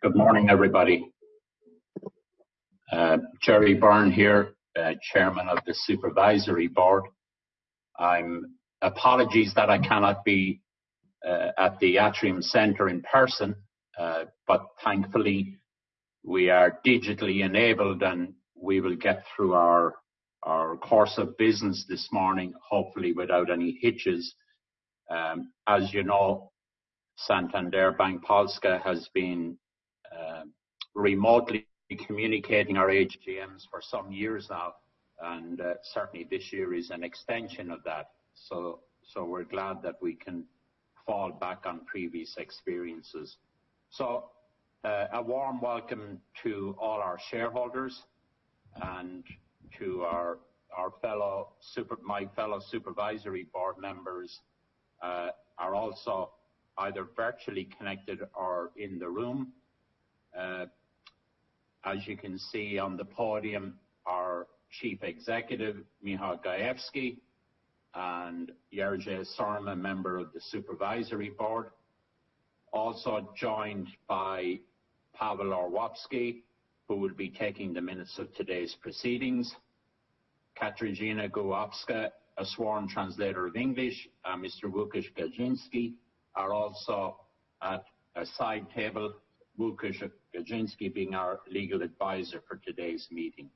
Good morning, everybody. Jerry Byrne here, Chairman of the Supervisory Board. Apologies that I cannot be at the Atrium Centre in person, but thankfully we are digitally enabled and we will get through our course of business this morning, hopefully without any hitches. As you know, Santander Bank Polska has been remotely communicating our AGMs for some years now, and certainly this year is an extension of that. So we're glad that we can fall back on previous experiences. So a warm welcome to all our shareholders and to my fellow supervisory board members are also either virtually connected or in the room. As you can see on the podium, our Chief Executive, Michał Gajewski, and Jerzy Sorma, member of the Supervisory Board. Also joined by Paweł Orłowski, who will be taking the minutes of today's proceedings. Katarzyna Goławska, a sworn translator of English, and Mr. Łukasz Gadziński are also at a side table, Łukasz Gadziński being our legal advisor for today's meeting.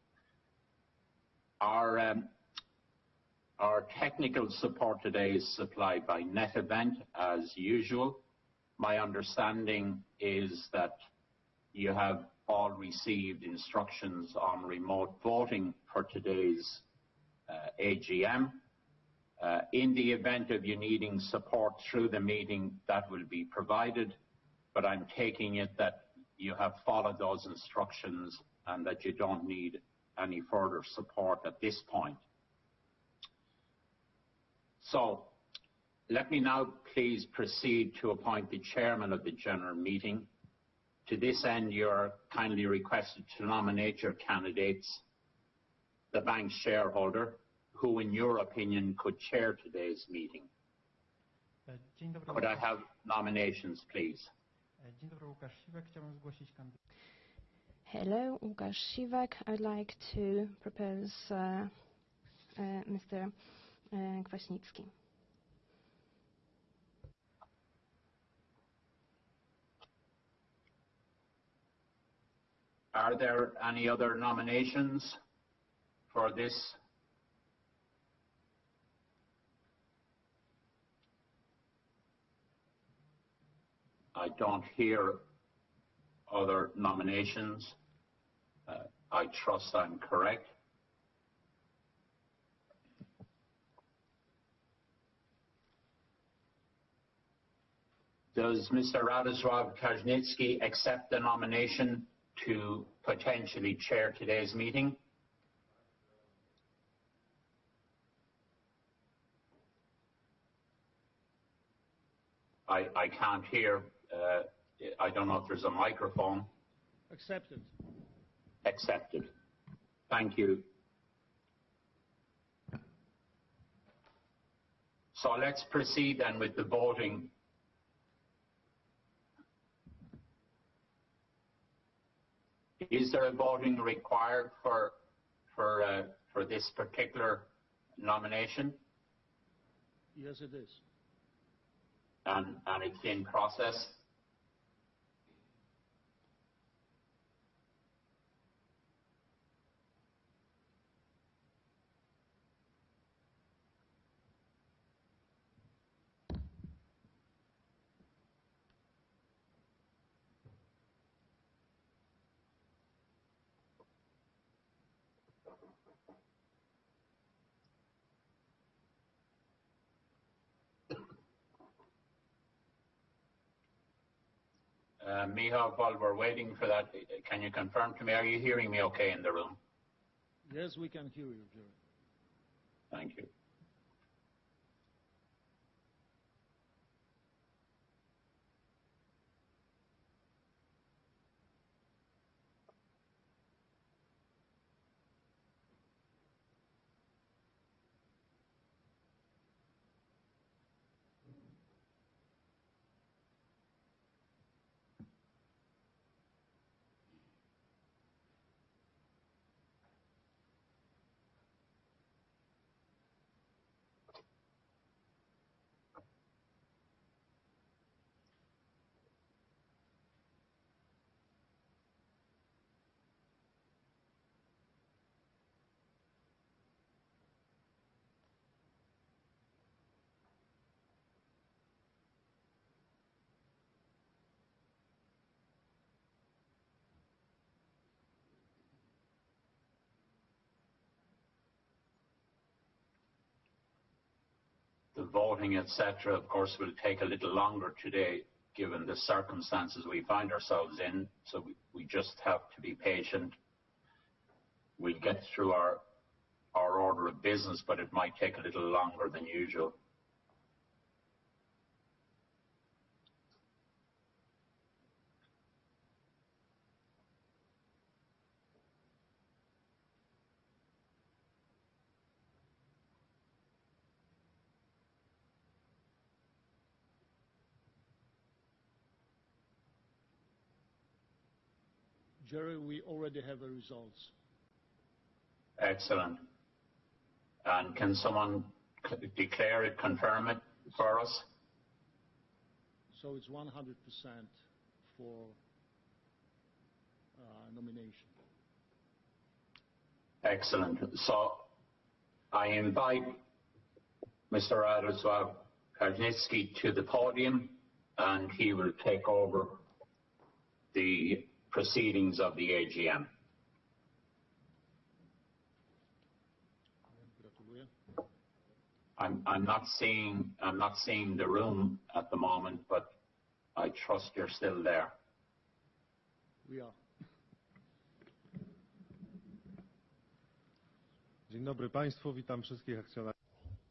Our technical support today is supplied by NetEvent as usual. My understanding is that you have all received instructions on remote voting for today's AGM. In the event of you needing support through the meeting, that will be provided, but I'm taking it that you have followed those instructions and that you don't need any further support at this point. So let me now please proceed to appoint the chairman of the general meeting. To this end, you are kindly requested to nominate your candidates, the bank shareholder, who in your opinion could chair today's meeting. Could I have nominations, please? Hello, Łukasz Siwek. I'd like to propose Mr. Kwaśnicki. Are there any other nominations for this? I don't hear other nominations. I trust I'm correct. Does Mr. Radosław Kacznicki accept the nomination to potentially chair today's meeting? I can't hear. I don't know if there's a microphone. Accepted. Accepted. Thank you. So let's proceed then with the voting. Is there a voting required for this particular nomination? Yes, it is. And it's in process? Michał, while we're waiting for that, can you confirm to me, are you hearing me okay in the room? Yes, we can hear you, Jerry. Thank you. voting, etc., of course, will take a little longer today, given the circumstances we find ourselves in. So we just have to be patient. We'll get through our order of business, but it might take a little longer than usual. Jerry, we already have the results. Excellent. And can someone declare it, confirm it for us? So it's 100% for nomination. Excellent. So I invite Mr. Radosław Karnitsky to the podium, and he will take over the proceedings of the AGM. I'm not seeing the room at the moment, but I trust you're still there. We are. Dzień dobry Państwu, witam wszystkich akcjonariuszy.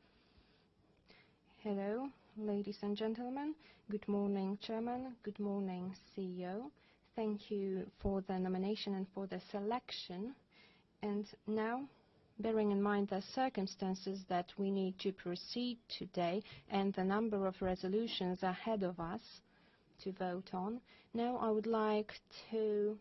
Hello, ladies and gentlemen. Good morning, Chairman. Good morning, CEO. Thank you for the nomination and for the selection. And now, bearing in mind the circumstances that we need to proceed today and the number of resolutions ahead of us to vote on, now I would like to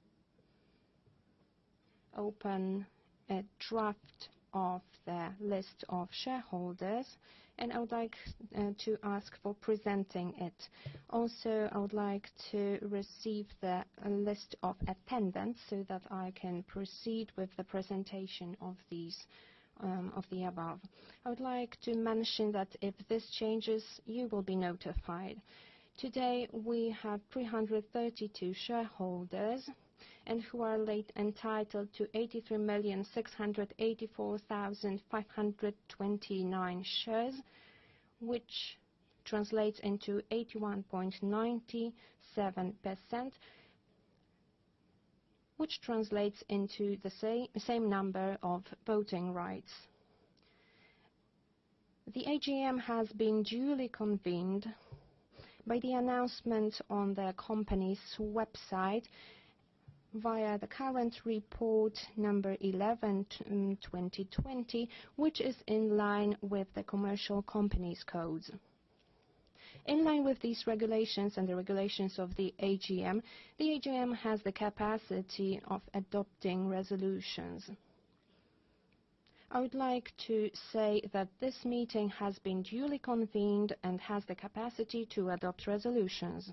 open a draft of the list of shareholders, and I would like to ask for presenting it. Also, I would like to receive the list of attendants so that I can proceed with the presentation of these of the above. I would like to mention that if this changes, you will be notified. Today we have 332 shareholders and who are entitled to 83,684,529 shares, which translates into 81.97%, which translates into the same number of voting rights. The AGM has been duly convened by the announcement on the company's website via the current report number 11/2020, which is in line with the Commercial Companies Codes. In line with these regulations and the regulations of the AGM has the capacity of adopting resolutions. I would like to say that this meeting has been duly convened and has the capacity to adopt resolutions.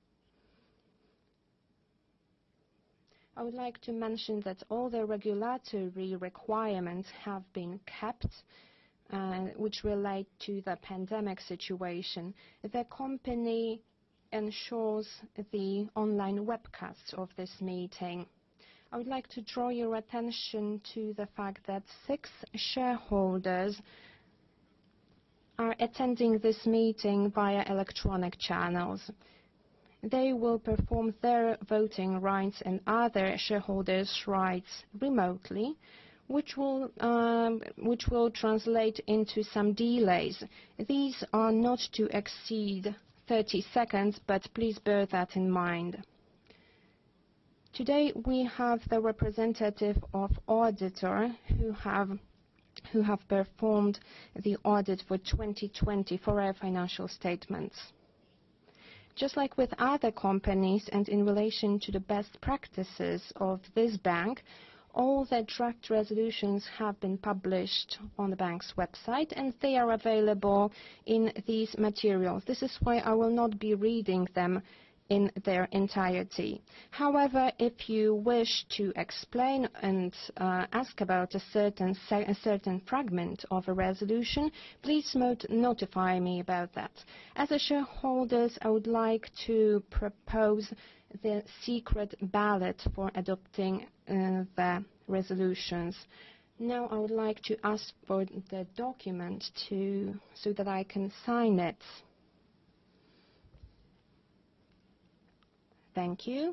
I would like to mention that all the regulatory requirements have been kept, which relate to the pandemic situation. The company ensures the online webcast of this meeting. I would like to draw your attention to the fact that 6 shareholders are attending this meeting via electronic channels. They will perform their voting rights and other shareholders' rights remotely, which will translate into some delays. These are not to exceed 30 seconds, but please bear that in mind. Today we have the representative of auditor who have performed the audit for 2020 for our financial statements. Just like with other companies and in relation to the best practices of this bank, all the draft resolutions have been published on the bank's website and they are available in these materials. This is why I will not be reading them in their entirety. However, if you wish to explain and ask about a certain fragment of a resolution, please notify me about that. As a shareholder, I would like to propose the secret ballot for adopting the resolutions. Now I would like to ask for the document so that I can sign it. Thank you.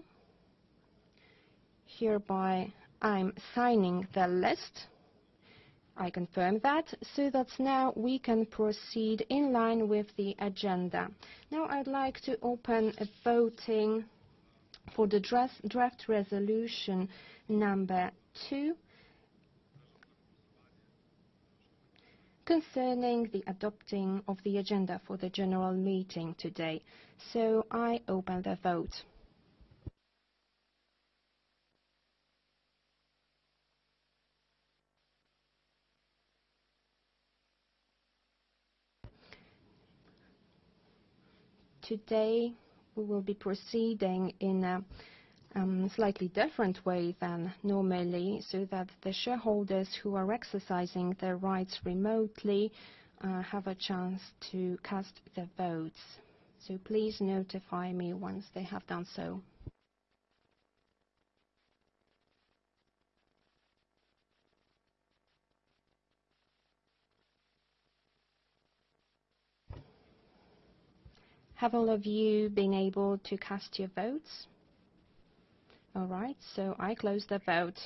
Hereby I'm signing the list. I confirm that, so that now we can proceed in line with the agenda. Now I'd like to open a voting for the draft resolution number 2 concerning the adopting of the agenda for the general meeting today. So I open the vote. Today we will be proceeding in a slightly different way than normally, so that the shareholders who are exercising their rights remotely have a chance to cast their votes. So please notify me once they have done so. Have all of you been able to cast your votes? All right, so I close the vote.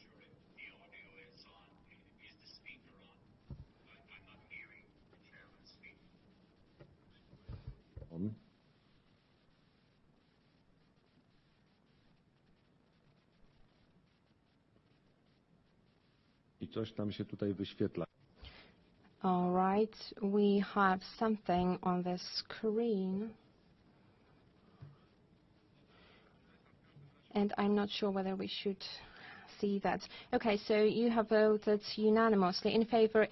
I coś nam się tutaj wyświetla. All right, we have something on the screen. And I'm not sure whether we should see that. Okay, so you have voted unanimously in favor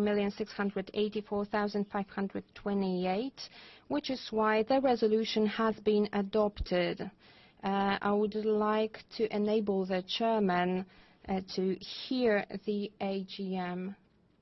83,684,528, which is why the resolution has been adopted. I would like to enable the chairman to hear the AGM.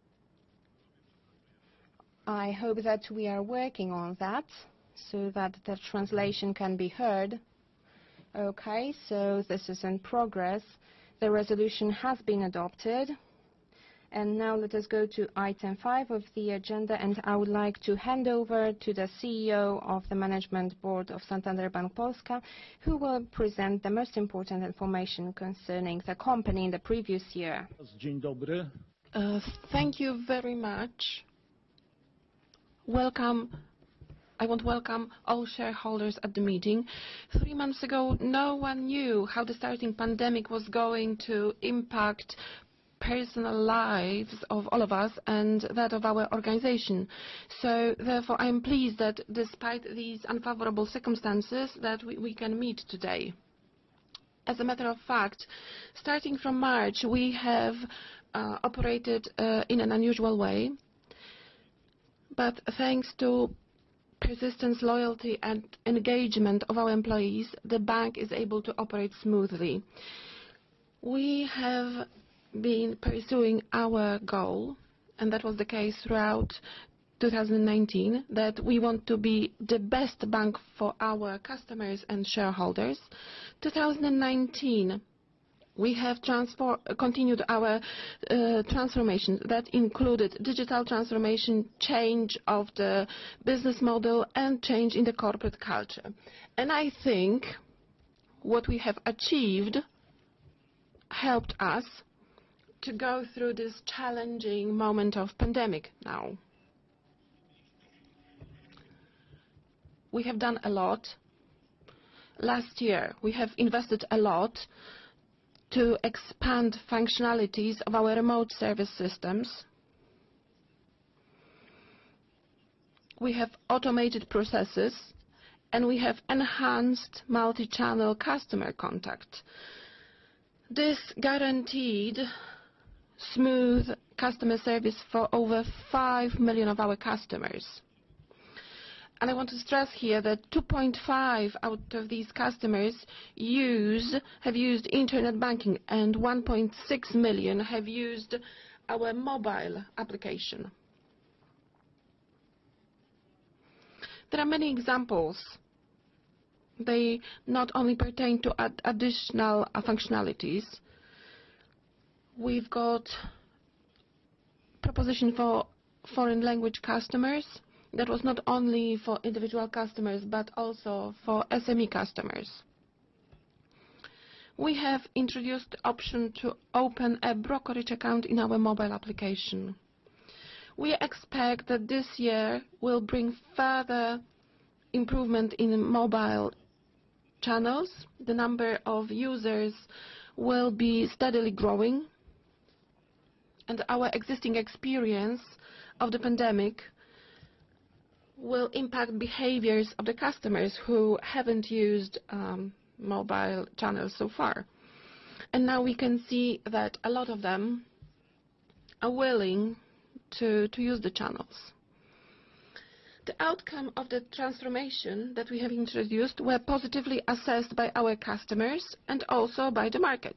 I hope that we are working on that so that the translation can be heard. Okay, so this is in progress. The resolution has been adopted. And now let us go to item 5 of the agenda, and I would like to hand over to the CEO of the Management Board of Santander Bank Polska, who will present the most important information concerning the company in the previous year. Dzień dobry. Thank you very much. Welcome. I want to welcome all shareholders at the meeting. 3 months ago, no one knew how the starting pandemic was going to impact personal lives of all of us and that of our organization. So therefore, I'm pleased that despite these unfavorable circumstances that we can meet today. As a matter of fact, starting from March, we have operated in an unusual way. But thanks to persistence, loyalty and engagement of our employees, the bank is able to operate smoothly. We have been pursuing our goal, and that was the case throughout 2019, that we want to be the best bank for our customers and shareholders. 2019, we have continued our transformation that included digital transformation, change of the business model, and change in the corporate culture. And I think what we have achieved helped us to go through this challenging moment of pandemic now. We have done a lot. Last year, we have invested a lot to expand functionalities of our remote service systems. We have automated processes, and we have enhanced multi-channel customer contact. This guaranteed smooth customer service for over 5 million of our customers. And I want to stress here that 2.5 out of these customers have used internet banking, and 1.6 million have used our mobile application. There are many examples. They not only pertain to additional functionalities. We've got proposition for foreign language customers. That was not only for individual customers, but also for SME customers. We have introduced the option to open a brokerage account in our mobile application. We expect that this year will bring further improvement in mobile channels. The number of users will be steadily growing, and our existing experience of the pandemic will impact behaviors of the customers who haven't used mobile channels so far. And now we can see that a lot of them are willing to use the channels. The outcome of the transformation that we have introduced were positively assessed by our customers and also by the market.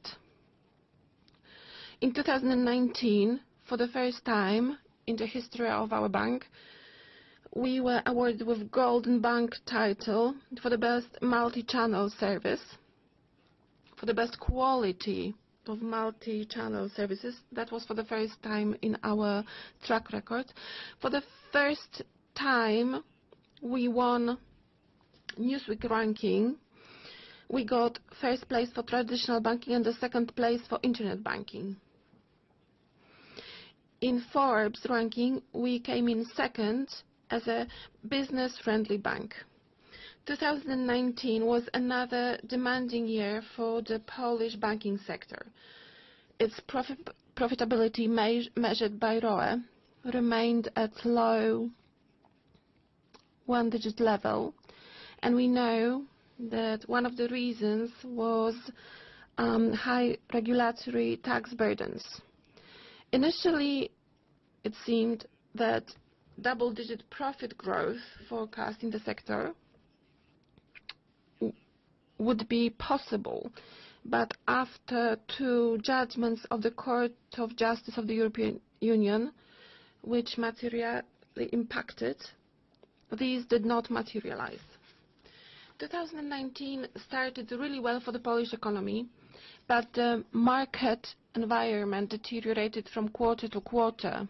In 2019, for the first time in the history of our bank, we were awarded with Golden Bank title for the best multi-channel service, for the best quality of multi-channel services. That was for the first time in our track record. For the first time, we won Newsweek ranking. We got first place for traditional banking and the second place for internet banking. In Forbes ranking, we came in second as a business-friendly bank. 2019 was another demanding year for the Polish banking sector. Its profitability measured by ROE remained at low one-digit level, and we know that one of the reasons was high regulatory tax burdens. Initially, it seemed that double-digit profit growth forecast in the sector would be possible, but after two judgments of the Court of Justice of the European Union, which materially impacted, these did not materialize. 2019 started really well for the Polish economy, but the market environment deteriorated from quarter to quarter.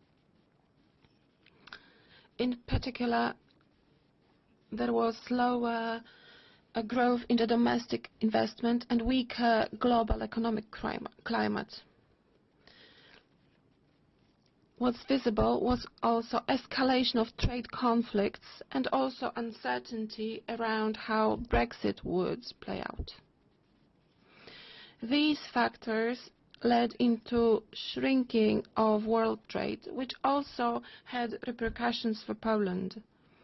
In particular, there was slower growth in the domestic investment and weaker global economic climate. What's visible was also escalation of trade conflicts and also uncertainty around how Brexit would play out. These factors led into shrinking of world trade, which also had repercussions for Poland.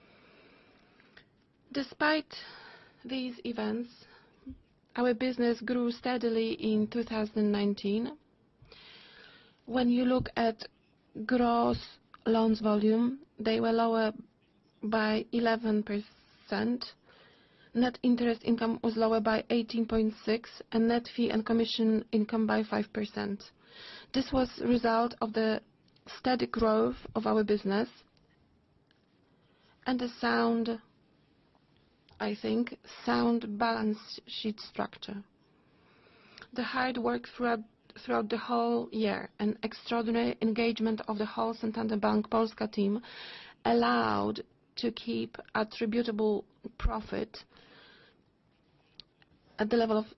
Despite these events, our business grew steadily in 2019. When you look at gross loans volume, they were lower by 11%. Net interest income was lower by 18.6%, and net fee and commission income by 5%. This was a result of the steady growth of our business and the sound, I think, sound balance sheet structure. The hard work throughout the whole year and extraordinary engagement of the whole Santander Bank Polska team allowed to keep attributable profit at the level of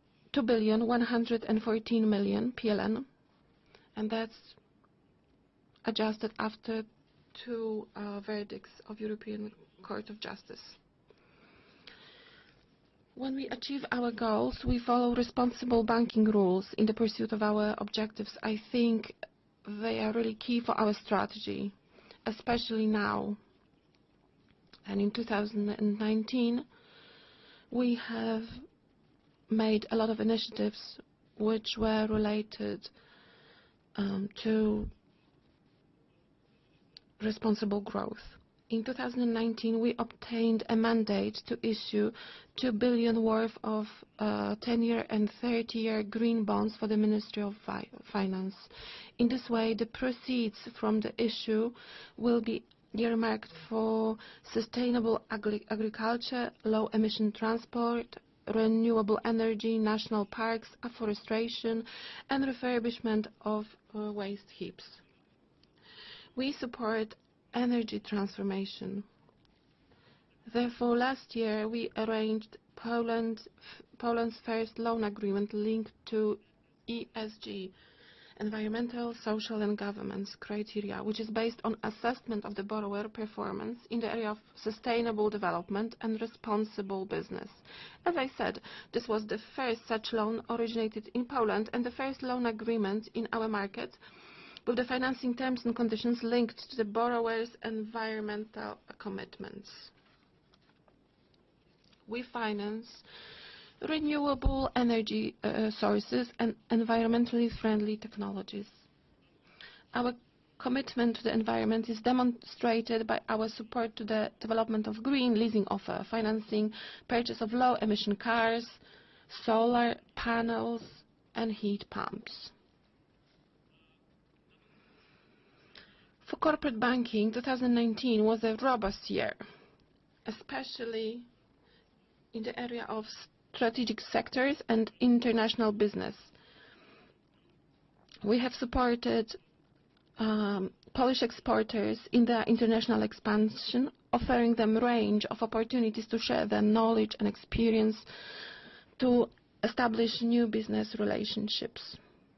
2,114 million PLN, and that's adjusted after two verdicts of European Court of Justice. When we achieve our goals, we follow responsible banking rules in the pursuit of our objectives. I think they are really key for our strategy, especially now. And in 2019, we have made a lot of initiatives which were related to responsible growth. In 2019, we obtained a mandate to issue 2 billion worth of 10-year and 30-year green bonds for the Ministry of Finance. In this way, the proceeds from the issue will be earmarked for sustainable agriculture, low-emission transport, renewable energy, national parks, afforestation, and refurbishment of waste heaps. We support energy transformation. Therefore, last year we arranged Poland's first loan agreement linked to ESG, environmental, social and governance criteria, which is based on assessment of the borrower performance in the area of sustainable development and responsible business. As I said, this was the first such loan originated in Poland and the first loan agreement in our market with the financing terms and conditions linked to the borrower's environmental commitments. We finance renewable energy sources and environmentally friendly technologies. Our commitment to the environment is demonstrated by our support to the development of green leasing offer, financing purchase of low-emission cars, solar panels and heat pumps. For corporate banking, 2019 was a robust year, especially in the area of strategic sectors and international business. We have supported Polish exporters in their international expansion, offering them a range of opportunities to share their knowledge and experience to establish new business relationships.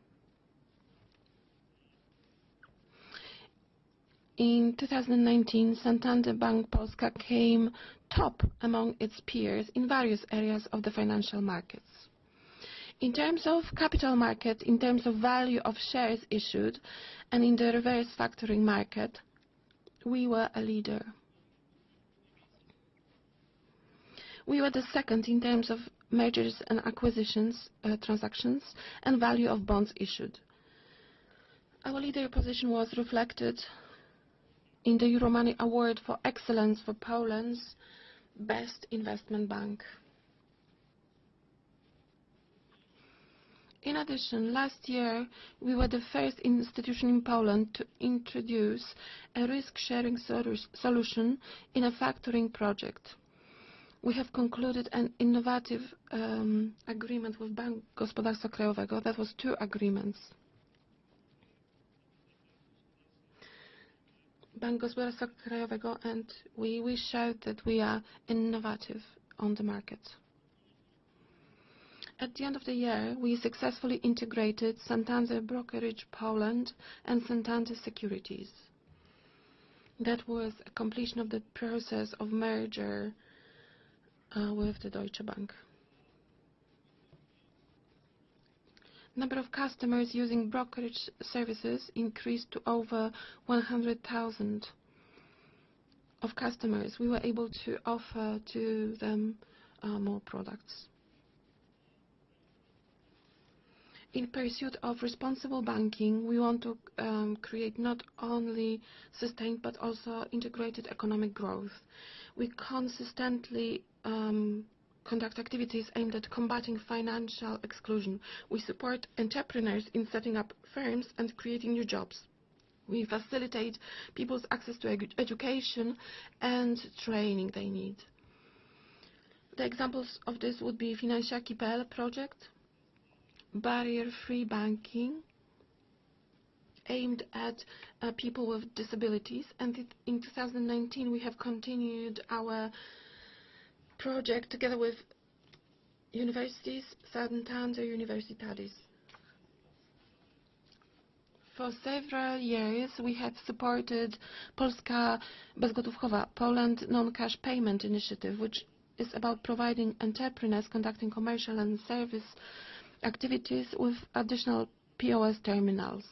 In 2019, Santander Bank Polska came top among its peers in various areas of the financial markets. In terms of capital market, in terms of value of shares issued, and in the reverse factoring market, we were a leader. We were the second in terms of mergers and acquisitions transactions and value of bonds issued. Our leader position was reflected in the Euromoney Award for Excellence for Poland's Best Investment Bank. In addition, last year we were the first institution in Poland to introduce a risk-sharing solution in a factoring project. We have concluded an innovative agreement with Bank Gospodarstwa Krajowego. That was 2 agreements. Bank Gospodarstwa Krajowego, and we showed that we are innovative on the market. At the end of the year, we successfully integrated Santander Brokerage Poland and Santander Securities. That was a completion of the process of merger with the Deutsche Bank. Number of customers using brokerage services increased to over 100,000 of customers. We were able to offer to them more products. In pursuit of responsible banking, we want to create not only sustained but also integrated economic growth. We consistently conduct activities aimed at combating financial exclusion. We support entrepreneurs in setting up firms and creating new jobs. We facilitate people's access to education and training they need. The examples of this would be Finansiaki.pl project, barrier-free banking aimed at people with disabilities, and in 2019 we have continued our project together with universities, Santander Universitatis. For several years we have supported Polska Bezgotówkowa, Poland Non-Cash Payment Initiative, which is about providing entrepreneurs conducting commercial and service activities with additional POS terminals.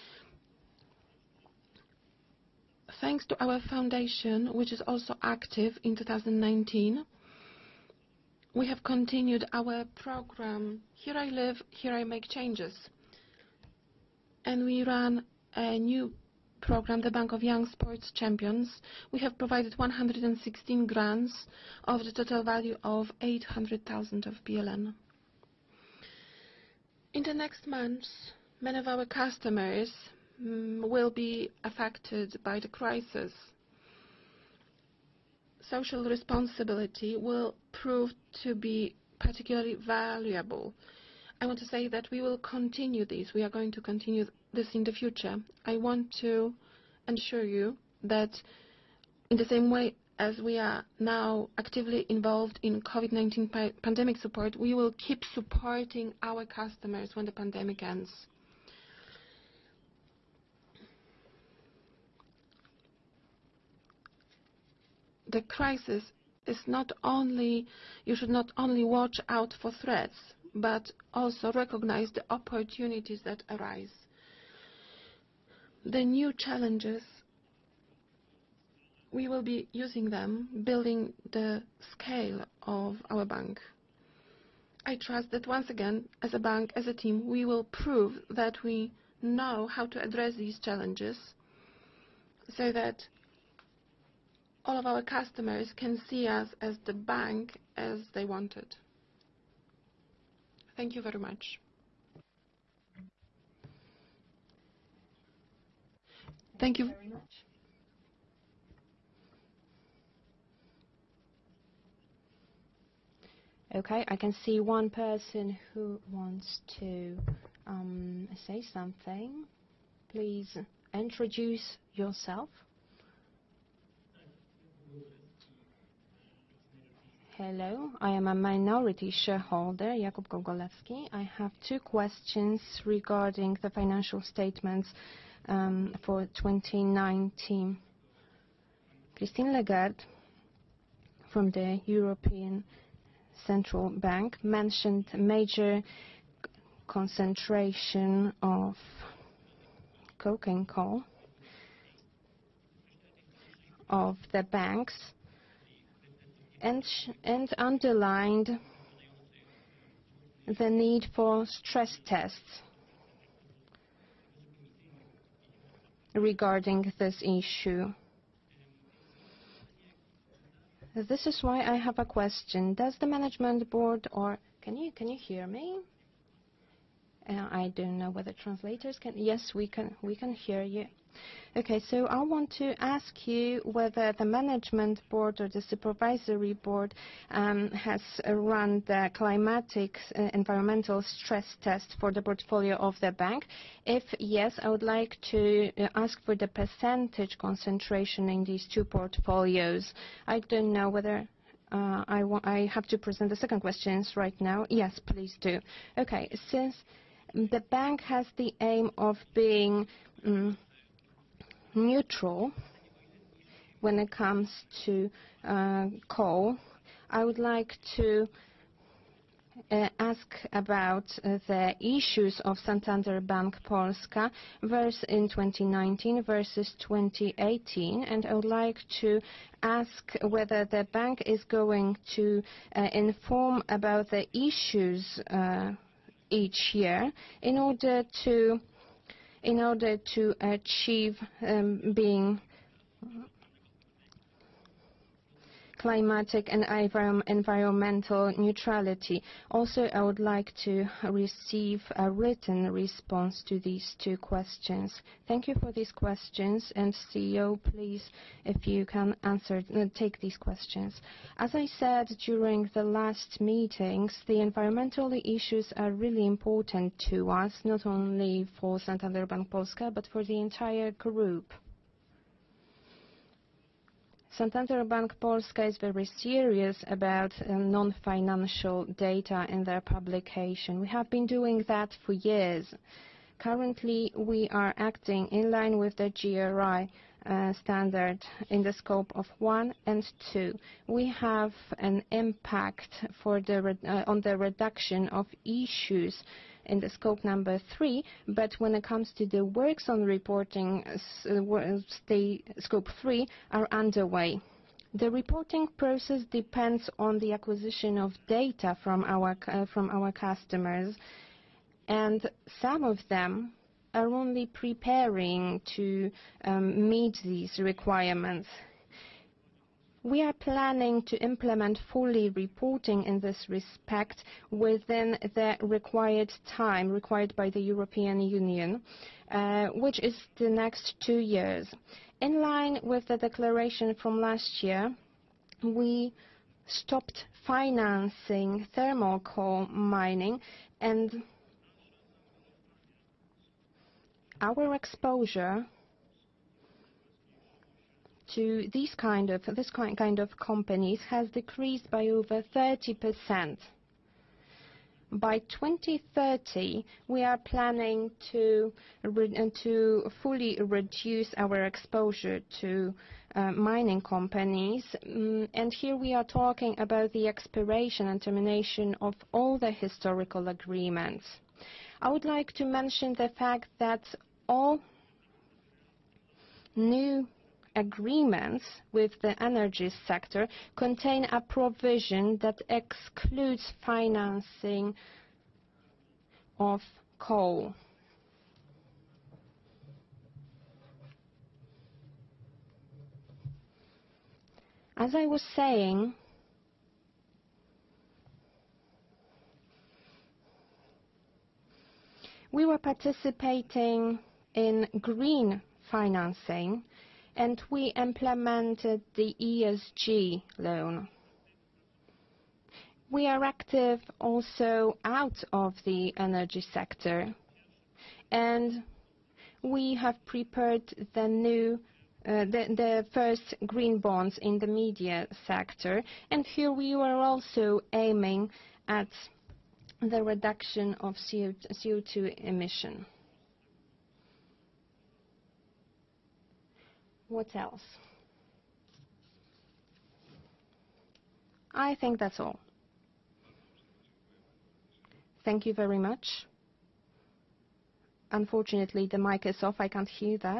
Thanks to our foundation, which is also active in 2019, we have continued our program Here I Live, Here I Make Changes. And we run a new program, the Bank of Young Sports Champions. We have provided 116 grants of the total value of 800,000 of PLN. In the next months, many of our customers will be affected by the crisis. Social responsibility will prove to be particularly valuable. I want to say that we will continue this. We are going to continue this in the future. I want to ensure you that in the same way as we are now actively involved in COVID-19 pandemic support, we will keep supporting our customers when the pandemic ends. The crisis is not only, you should not only watch out for threats, but also recognize the opportunities that arise. The new challenges, we will be using them, building the scale of our bank. I trust that once again, as a bank, as a team, we will prove that we know how to address these challenges so that all of our customers can see us as the bank as they wanted. Thank you very much. Thank you very much. Okay, I can see one person who wants to say something. Please introduce yourself. Hello, I am a minority shareholder, Jakub Gogolewski. I have two questions regarding the financial statements for 2019. Christine Lagarde from the European Central Bank mentioned major concentration of coking coal of the banks and underlined the need for stress tests regarding this issue. This is why I have a question. Does the management board, or can you hear me? I don't know whether translators can. Yes, we can hear you. Okay, so I want to ask you whether the management board or the supervisory board has run the climatic environmental stress test for the portfolio of the bank. If yes, I would like to ask for the percentage concentration in these two portfolios. I don't know whether I have to present the second questions right now. Yes, please do. Okay, since the bank has the aim of being neutral when it comes to coal, I would like to ask about the issues of Santander Bank Polska in 2019 versus 2018, and I would like to ask whether the bank is going to inform about the issues each year in order to achieve being climatic and environmental neutrality. Also, I would like to receive a written response to these two questions. Thank you for these questions, and CEO, please, if you can take these questions. As I said during the last meetings, the environmental issues are really important to us, not only for Santander Bank Polska, but for the entire group. Santander Bank Polska is very serious about non-financial data in their publication. We have been doing that for years. Currently, we are acting in line with the GRI standard in the scope of 1 and 2. We have an impact on the reduction of issues in the scope number 3, but when it comes to the works on reporting, scope 3 are underway. The reporting process depends on the acquisition of data from our customers, and some of them are only preparing to meet these requirements. We are planning to implement fully reporting in this respect within the required time required by the European Union, which is the next 2 years. In line with the declaration from last year, we stopped financing thermal coal mining, and our exposure to this kind of companies has decreased by over 30%. By 2030, we are planning to fully reduce our exposure to mining companies, and here we are talking about the expiration and termination of all the historical agreements. I would like to mention the fact that all new agreements with the energy sector contain a provision that excludes financing of coal. As I was saying, we were participating in green financing, and we implemented the ESG loan. We are active also out of the energy sector, and we have prepared the first green bonds in the media sector, and here we were also aiming at the reduction of CO2 emission. What else? I think that's all. Thank you very much. Unfortunately, the mic is off. I can't hear that.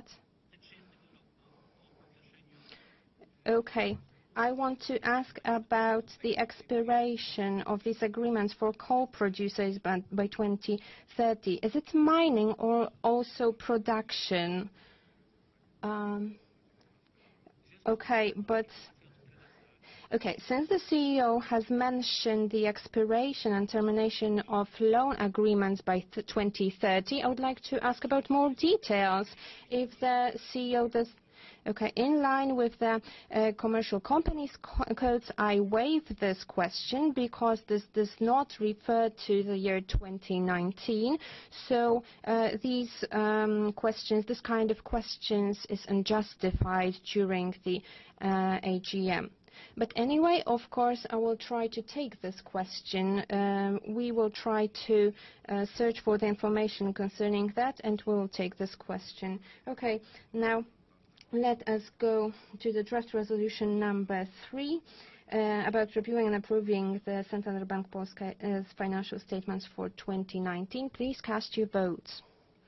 Okay. I want to ask about the expiration of these agreements for coal producers by 2030. Is it mining or also production? Since the CEO has mentioned the expiration and termination of loan agreements by 2030, I would like to ask about more details. If the CEO does, in line with the Commercial Companies Codes, I waive this question because this does not refer to the year 2019. So this kind of questions is unjustified during the AGM. But anyway, of course, I will try to take this question. We will try to search for the information concerning that, and we will take this question. Okay, now let us go to the draft resolution number 3 about reviewing and approving the Santander Bank Polska's financial statements for 2019. Please cast your votes.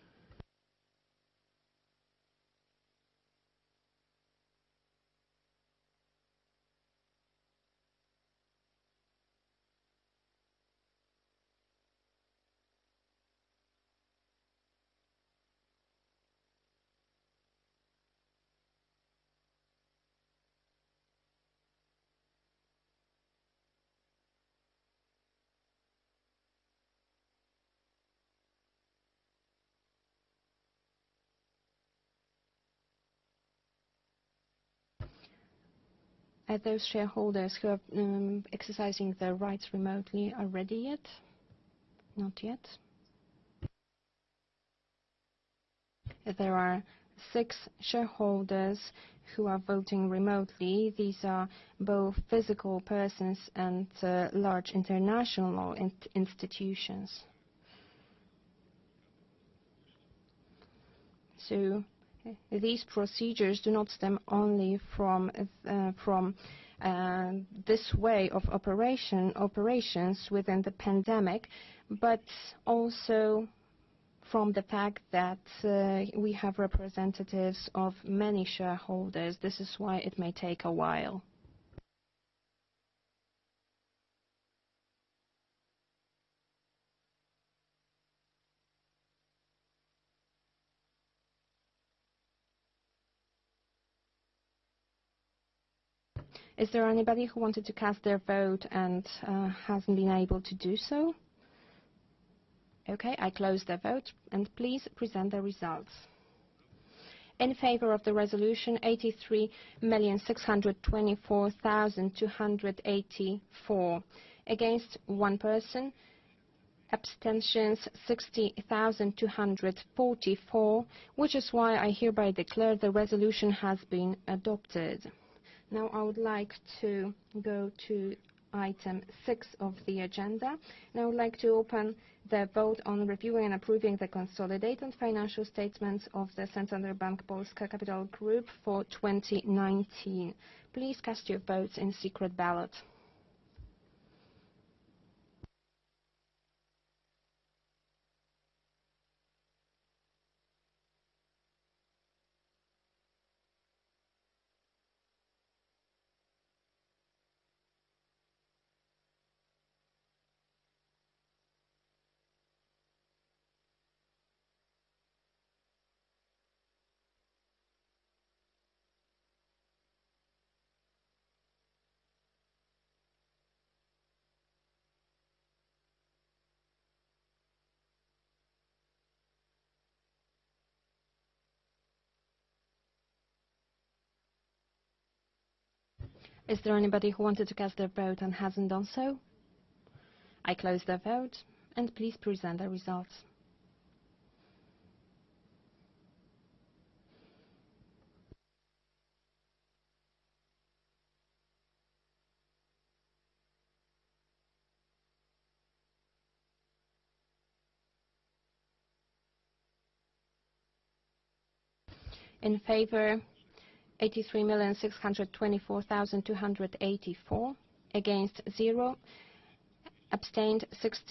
Those shareholders who are exercising their rights remotely are ready yet? Not yet. There are 6 shareholders who are voting remotely. These are both physical persons and large international institutions. So these procedures do not stem only from this way of operations within the pandemic, but also from the fact that we have representatives of many shareholders. This is why it may take a while. Is there anybody who wanted to cast their vote and hasn't been able to do so? Okay, I close the vote, and please present the results. In favor of the resolution, 83,624,284. Against 1 person, Abstentions 60,244, which is why I hereby declare the resolution has been adopted. Now I would like to go to item 6 of the agenda, and I would like to open the vote on reviewing and approving the consolidated financial statements of the Santander Bank Polska Capital Group for 2019. Please cast your votes in secret ballot. Is there anybody who wanted to cast their vote and hasn't done so? I close the vote, and please present the results. In favor, 83,624,284, against 0, abstained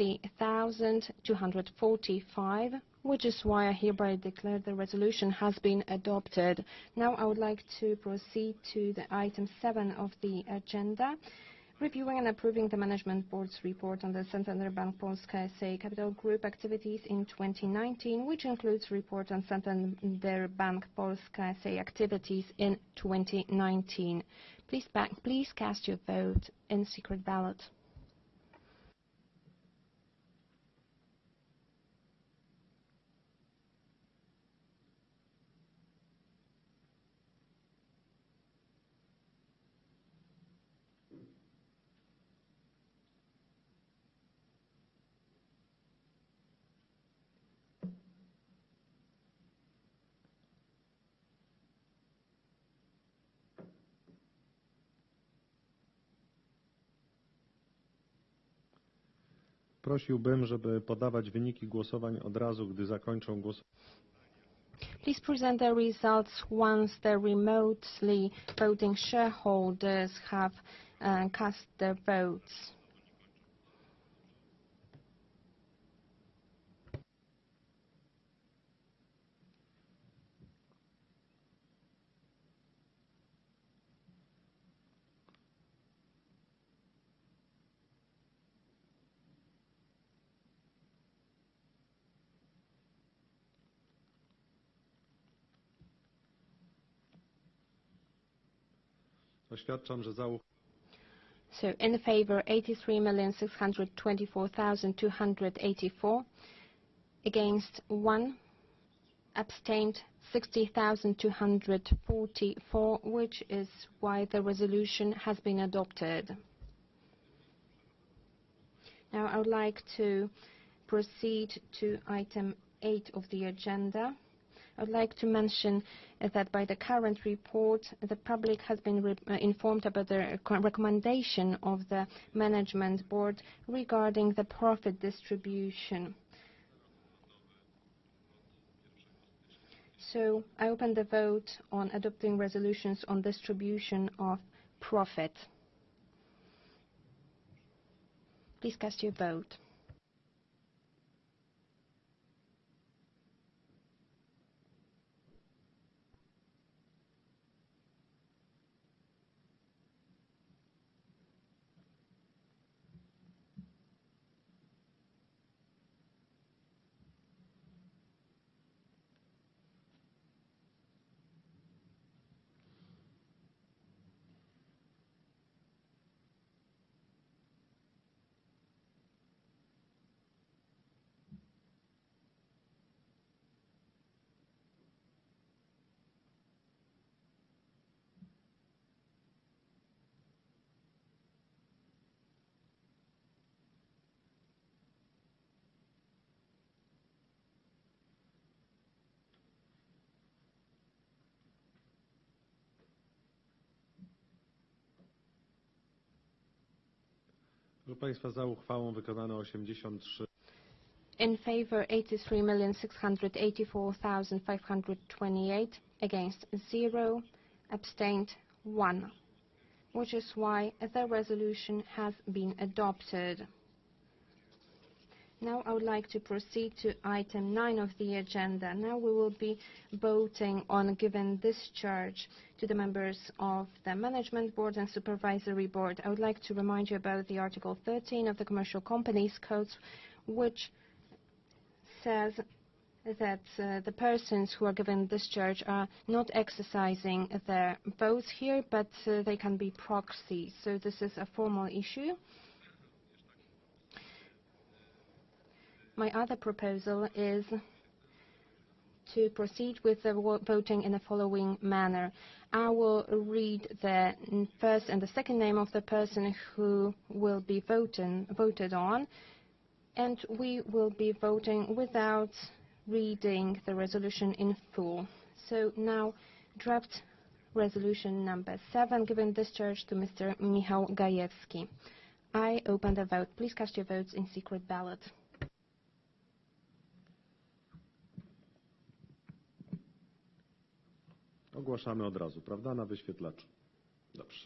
60,245, which is why I hereby declare the resolution has been adopted. Now I would like to proceed to the item 7 of the agenda, reviewing and approving the Management Board's report on the Santander Bank Polska S.A. Capital Group activities in 2019, which includes report on Santander Bank Polska S.A. activities in 2019. Please cast your vote in secret ballot. Prosiłbym, żeby podawać wyniki głosowań od razu, gdy zakończą głosowanie. Please present the results once the remotely voting shareholders have cast their votes. Oświadczam, że So in favor 83,624,284, against 1, abstained 60,244, which is why the resolution has been adopted. Now I would like to proceed to item 8 of the agenda. I would like to mention that by the current report, the public has been informed about the recommendation of the Management Board regarding the profit distribution. So I open the vote on adopting resolutions on distribution of profit. Please cast your vote. Proszę Państwa, za uchwałą wykonano 83. In favor 83,684,528, against 0, abstained 1, which is why the resolution has been adopted. Now I would like to proceed to item 9 of the agenda. Now we will be voting on giving discharge to the members of the Management Board and Supervisory Board. I would like to remind you about the Article 13 of the Commercial Companies Code, which says that the persons who are given discharge are not exercising their votes here, but they can be proxies. So this is a formal issue. My other proposal is to proceed with the voting in the following manner. I will read the first and the second name of the person who will be voted on, and we will be voting without reading the resolution in full. So now, draft resolution number 7, giving discharge to Mr. Michał Gajewski. I open the vote. Please cast your votes in secret ballot. Ogłaszamy od razu, prawda, na wyświetlaczu. Dobrze.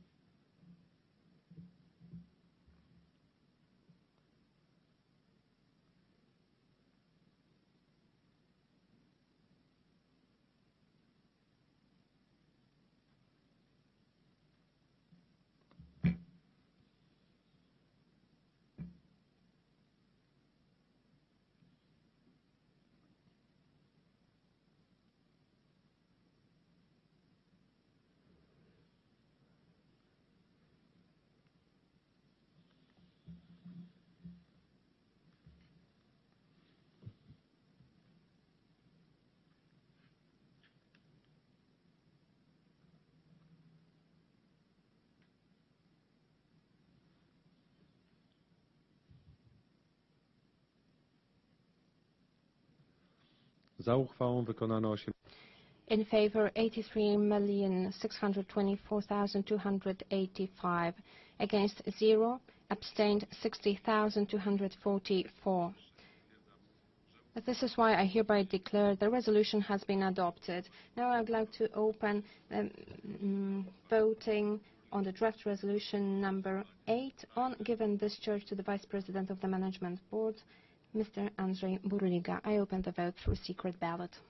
Za uchwałą wykonano 8. In favor 83,624,285, against 0, abstained 60,244. This is why I hereby declare the resolution has been adopted. Now I'd like to open voting on the draft resolution number 8 on giving discharge to the Vice President of the Management Board, Mr. Andrzej Burliga. I open the vote through secret ballot.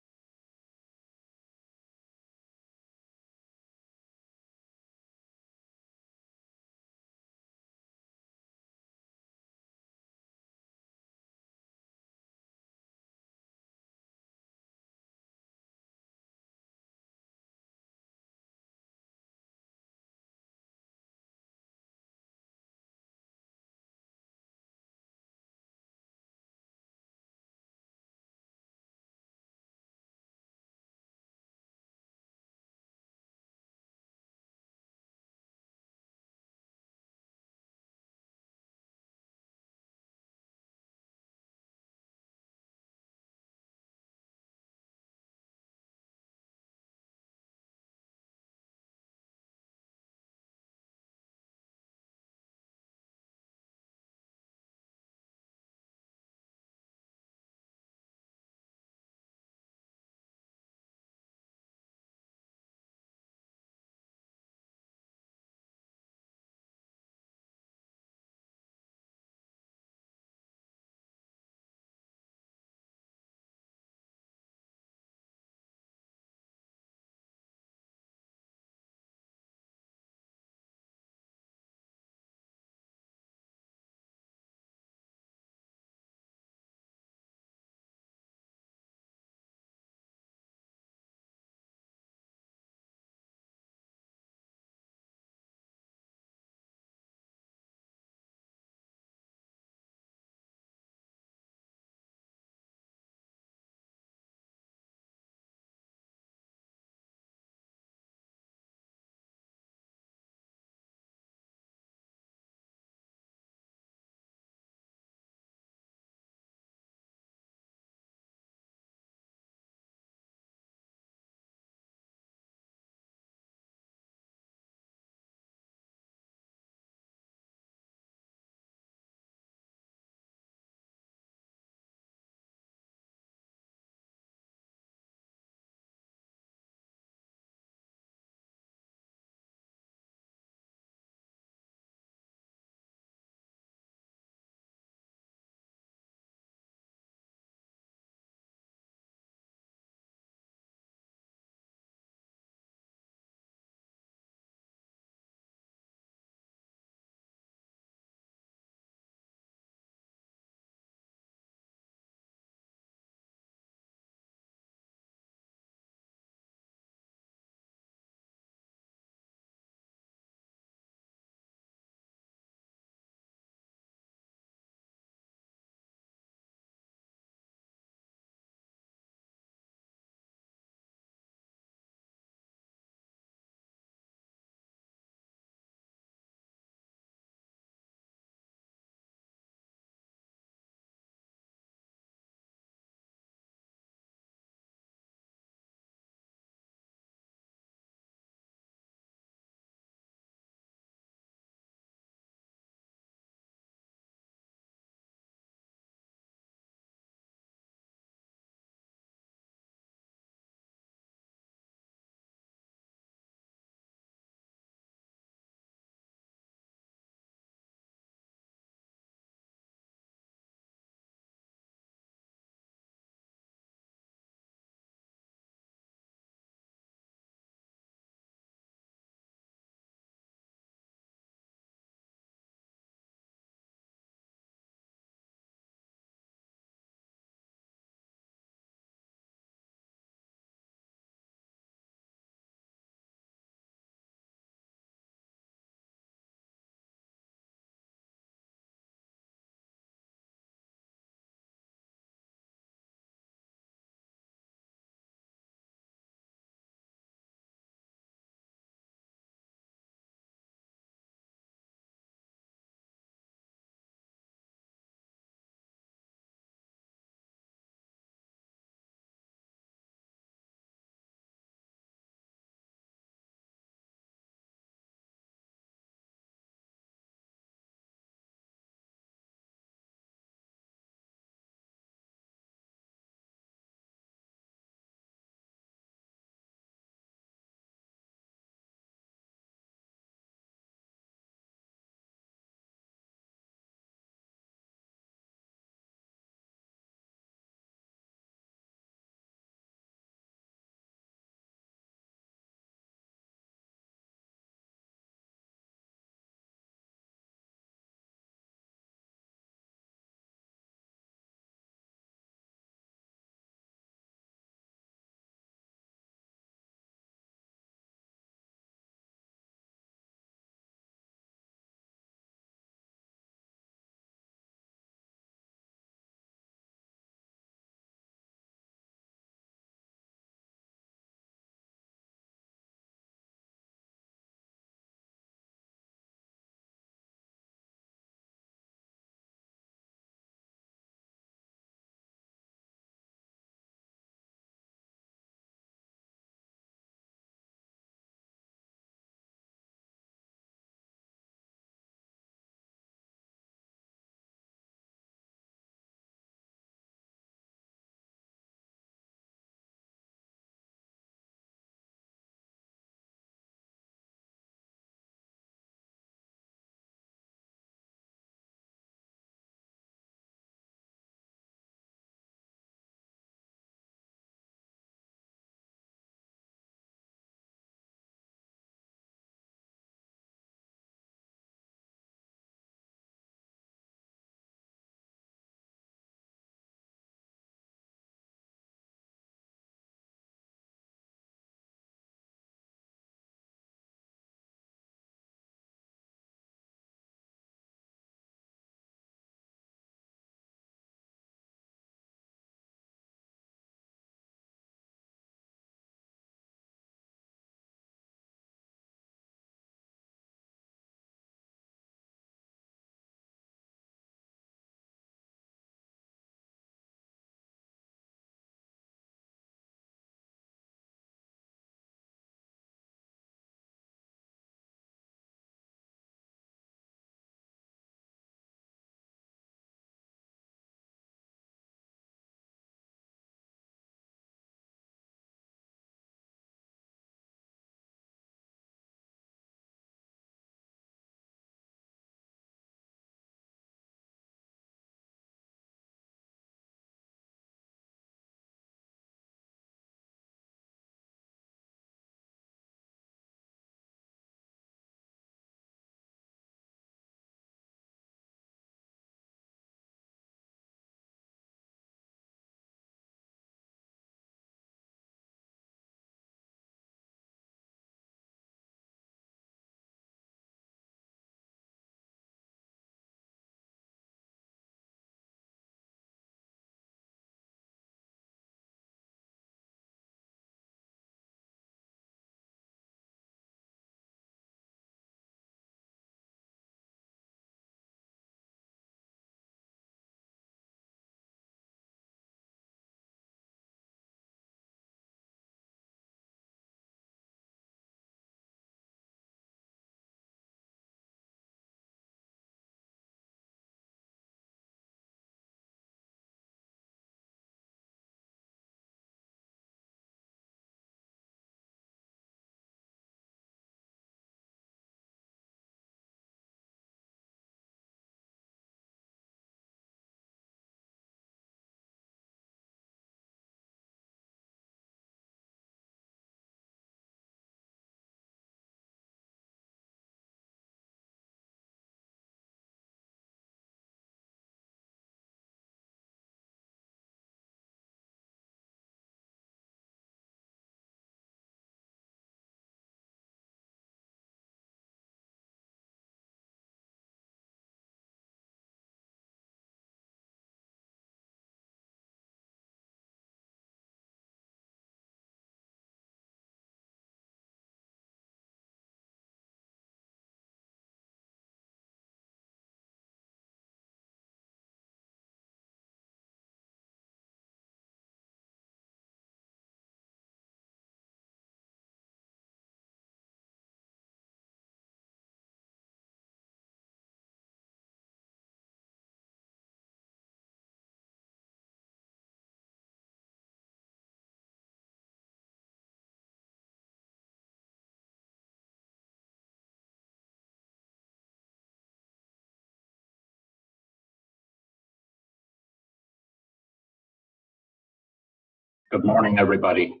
Good morning, everybody.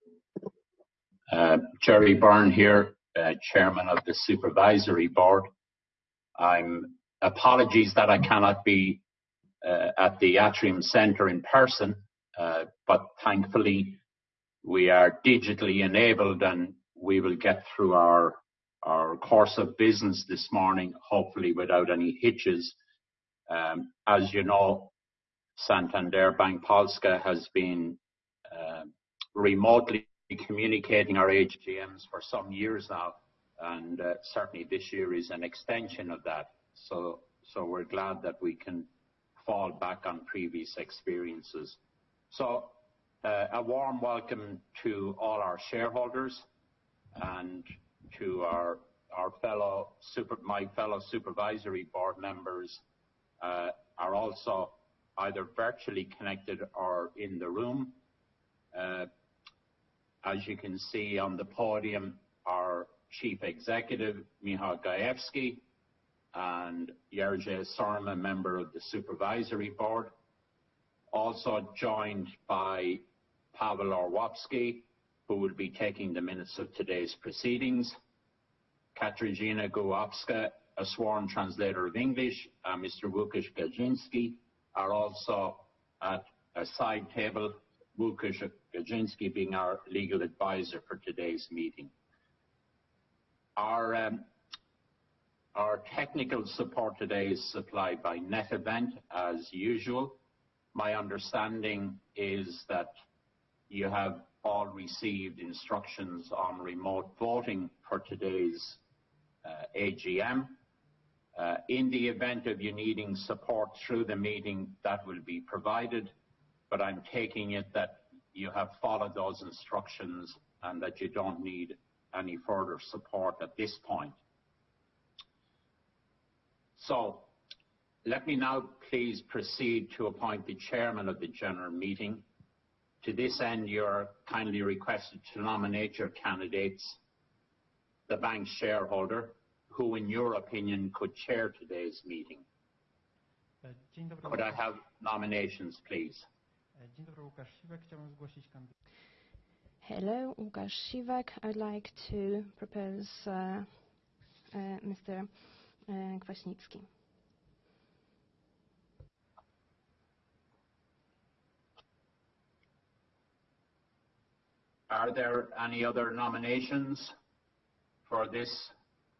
Jerry Byrne here, Chairman of the Supervisory Board. Apologies that I cannot be at the Atrium Centre in person, but thankfully we are digitally enabled and we will get through our course of business this morning, hopefully without any hitches. As you know, Santander Bank Polska has been remotely communicating our AGMs for some years now, and certainly this year is an extension of that. So we're glad that we can fall back on previous experiences. So a warm welcome to all our shareholders and to my fellow supervisory board members are also either virtually connected or in the room. As you can see on the podium, our Chief Executive, Michał Gajewski, and Jerzy Sorma, member of the Supervisory Board. Also joined by Paweł Orłowski, who will be taking the minutes of today's proceedings, Katarzyna Goławska, a sworn translator of English, and Mr. Łukasz Gajiński are also at a side table, Łukasz Gajiński being our legal advisor for today's meeting. Our technical support today is supplied by NetEvent as usual. My understanding is that you have all received instructions on remote voting for today's AGM. In the event of you needing support through the meeting, that will be provided, but I'm taking it that you have followed those instructions and that you don't need any further support at this point. So let me now please proceed to appoint the chairman of the general meeting. To this end, you're kindly requested to nominate your candidates, the bank's shareholder, who in your opinion could chair today's meeting. Could I have nominations, please? Hello, Łukasz Siwek. I'd like to propose Mr. Kwaśnicki. Are there any other nominations for this?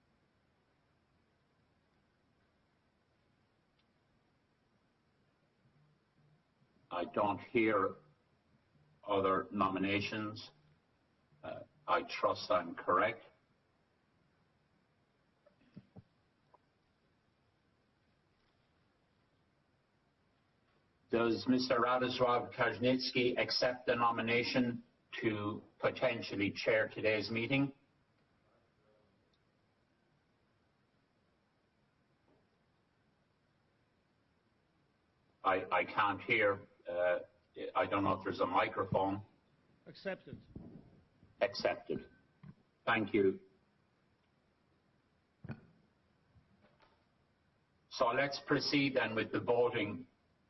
I don't hear other nominations. I trust I'm correct. Does Mr. Radosław Kaczynski accept the nomination to potentially chair today's meeting? I can't hear. I don't know if there's a microphone. Accepted. Accepted. Thank you. So let's proceed then with the voting.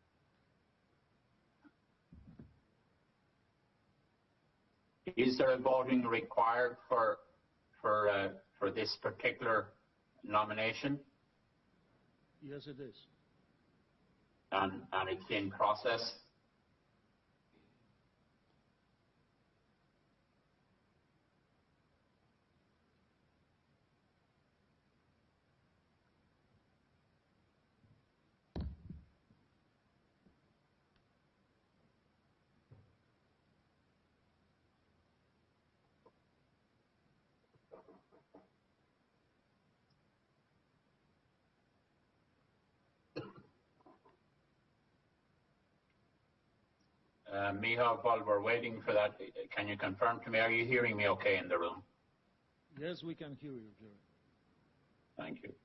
Is there a voting required for this particular nomination? Yes, it is. And it's in process? Michał, while we're waiting for that, can you confirm to me, are you hearing me okay in the room? Yes, we can hear you, Jerry. Thank you.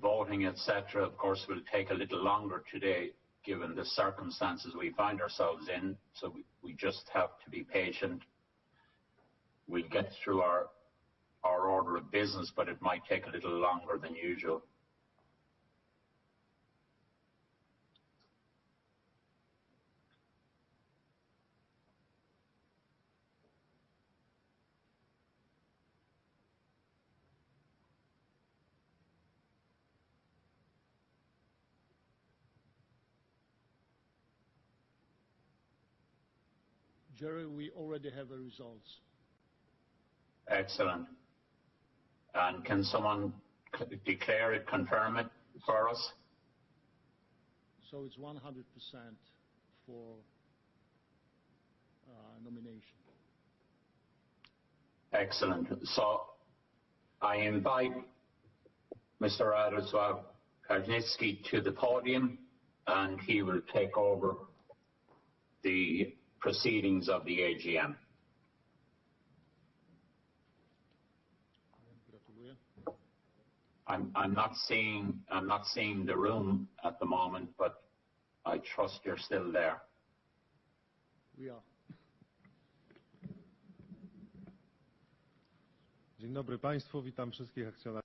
voting, etc., of course, will take a little longer today, given the circumstances we find ourselves in. So we just have to be patient. We'll get through our order of business, but it might take a little longer than usual. Jerry, we already have the results. Excellent. And can someone declare it, confirm it for us? So it's 100% for nomination. Excellent. So I invite Mr. Radosław Karnitsky to the podium, and he will take over the proceedings of the AGM. I'm not seeing the room at the moment, but I trust you're still there. We are. Dzień dobry Państwu, witam wszystkich akcjonariuszy.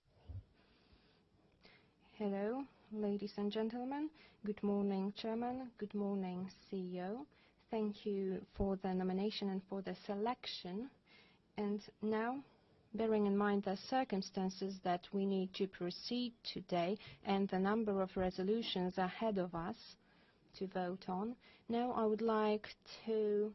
Hello, ladies and gentlemen. Good morning, Chairman. Good morning, CEO. Thank you for the nomination and for the selection. And now, bearing in mind the circumstances that we need to proceed today and the number of resolutions ahead of us to vote on, now I would like to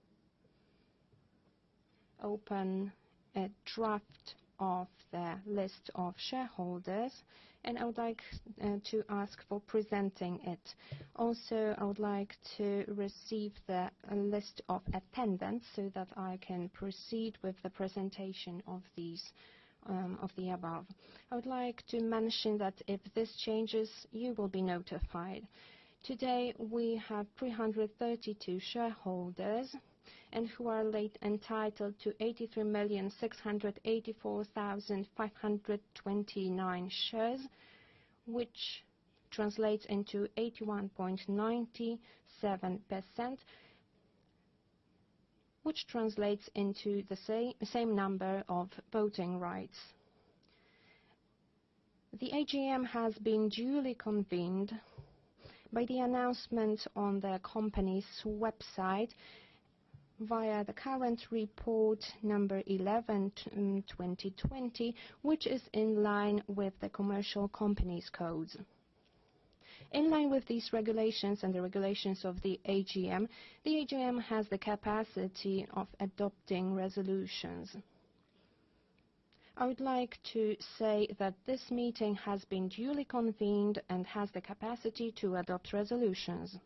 open a draft of the list of shareholders, and I would like to ask for presenting it. Also, I would like to receive the list of attendants so that I can proceed with the presentation of these of the above. I would like to mention that if this changes, you will be notified. Today we have 332 shareholders and who are entitled to 83,684,529 shares, which translates into 81.97%, which translates into the same number of voting rights. The AGM has been duly convened by the announcement on the company's website via the current report number 11/2020, which is in line with the Commercial Companies Code. In line with these regulations and the regulations of the AGM has the capacity of adopting resolutions. I would like to say that this meeting has been duly convened and has the capacity to adopt resolutions.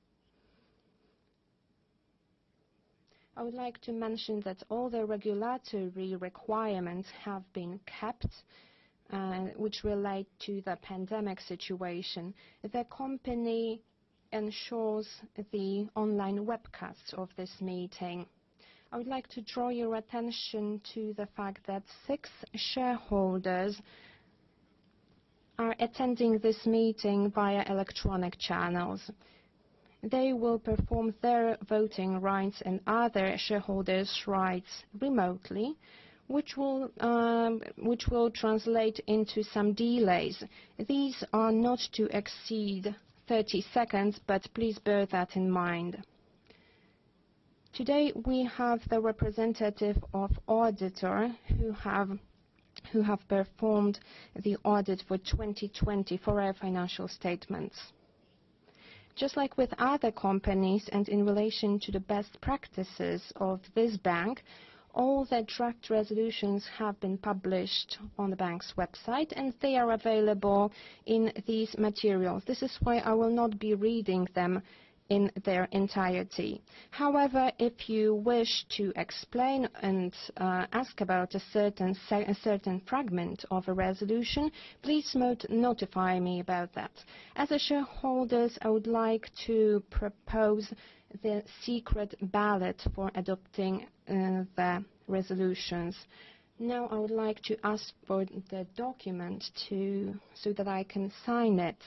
I would like to mention that all the regulatory requirements have been kept, which relate to the pandemic situation. The company ensures the online webcast of this meeting. I would like to draw your attention to the fact that 6 shareholders are attending this meeting via electronic channels. They will perform their voting rights and other shareholders' rights remotely, which will translate into some delays. These are not to exceed 30 seconds, but please bear that in mind. Today we have the representative of auditor who have performed the audit for 2020 for our financial statements. Just like with other companies and in relation to the best practices of this bank, all the draft resolutions have been published on the bank's website and they are available in these materials. This is why I will not be reading them in their entirety. However, if you wish to explain and ask about a certain fragment of a resolution, please notify me about that. As a shareholder, I would like to propose the secret ballot for adopting the resolutions. Now I would like to ask for the document so that I can sign it.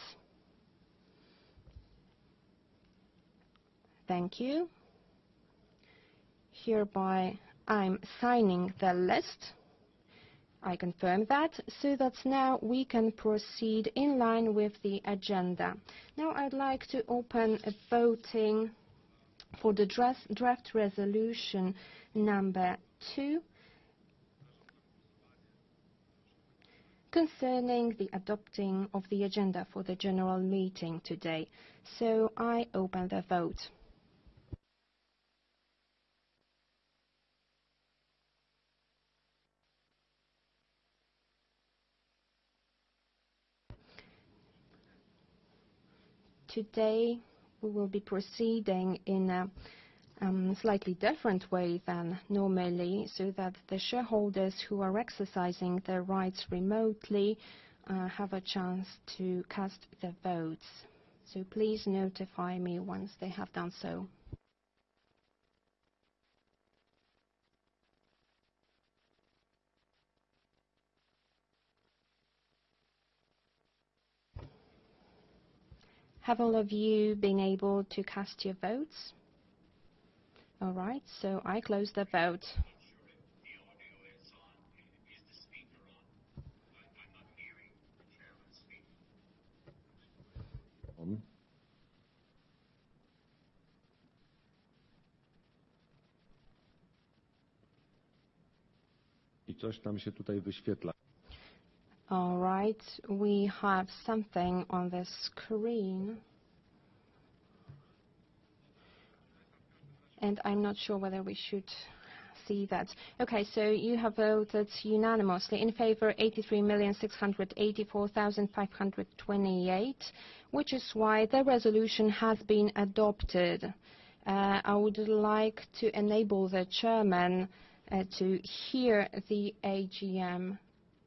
Thank you. Hereby I'm signing the list. I confirm that, so that now we can proceed in line with the agenda. Now I'd like to open a voting for the draft resolution number 2 concerning the adopting of the agenda for the general meeting today. So I open the vote. Today we will be proceeding in a slightly different way than normally, so that the shareholders who are exercising their rights remotely have a chance to cast their votes. So please notify me once they have done so. Have all of you been able to cast your votes? All right, so I close the vote. I coś tam się tutaj wyświetla. All right, we have something on the screen. And I'm not sure whether we should see that. Okay, so you have voted unanimously in favor 83,684,528, which is why the resolution has been adopted. I would like to enable the chairman to hear the AGM.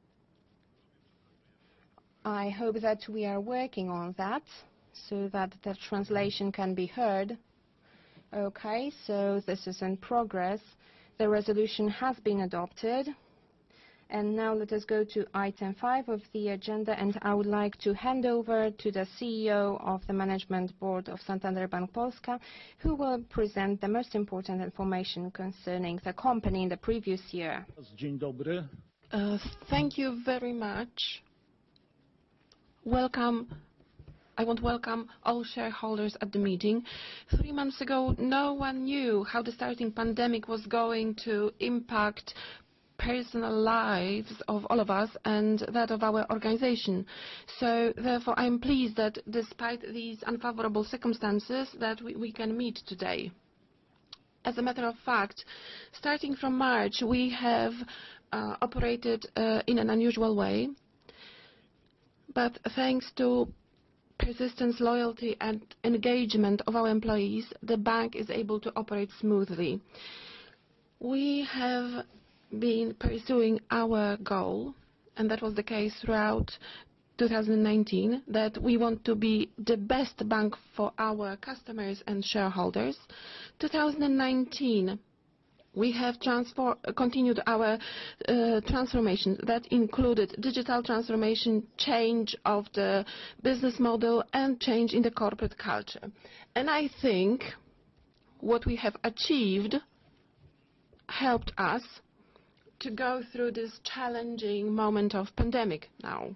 I hope that we are working on that so that the translation can be heard. Okay, so this is in progress. The resolution has been adopted. And now let us go to item 5 of the agenda, and I would like to hand over to the CEO of the Management Board of Santander Bank Polska, who will present the most important information concerning the company in the previous year. Dzień dobry. Thank you very much. Welcome. I want to welcome all shareholders at the meeting. 3 months ago, no one knew how the starting pandemic was going to impact personal lives of all of us and that of our organization. So therefore, I'm pleased that despite these unfavorable circumstances that we can meet today. As a matter of fact, starting from March, we have operated in an unusual way. But thanks to persistence, loyalty and engagement of our employees, the bank is able to operate smoothly. We have been pursuing our goal, and that was the case throughout 2019, that we want to be the best bank for our customers and shareholders. 2019, we have continued our transformation that included digital transformation, change of the business model, and change in the corporate culture. And I think what we have achieved helped us to go through this challenging moment of pandemic now.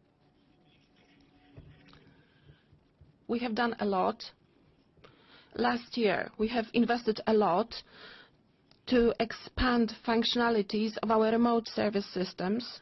We have done a lot. Last year, we have invested a lot to expand functionalities of our remote service systems.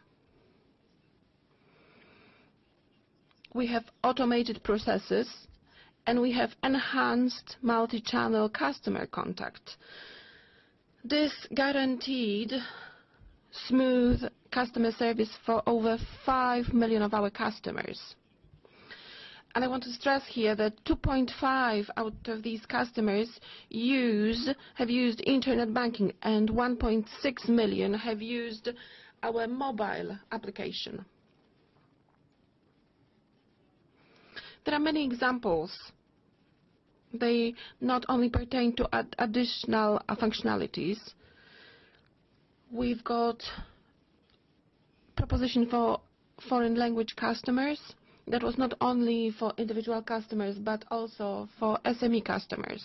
We have automated processes, and we have enhanced multi-channel customer contact. This guaranteed smooth customer service for over 5 million of our customers. And I want to stress here that 2.5 out of these customers have used internet banking, and 1.6 million have used our mobile application. There are many examples. They not only pertain to additional functionalities. We've got proposition for foreign language customers. That was not only for individual customers, but also for SME customers.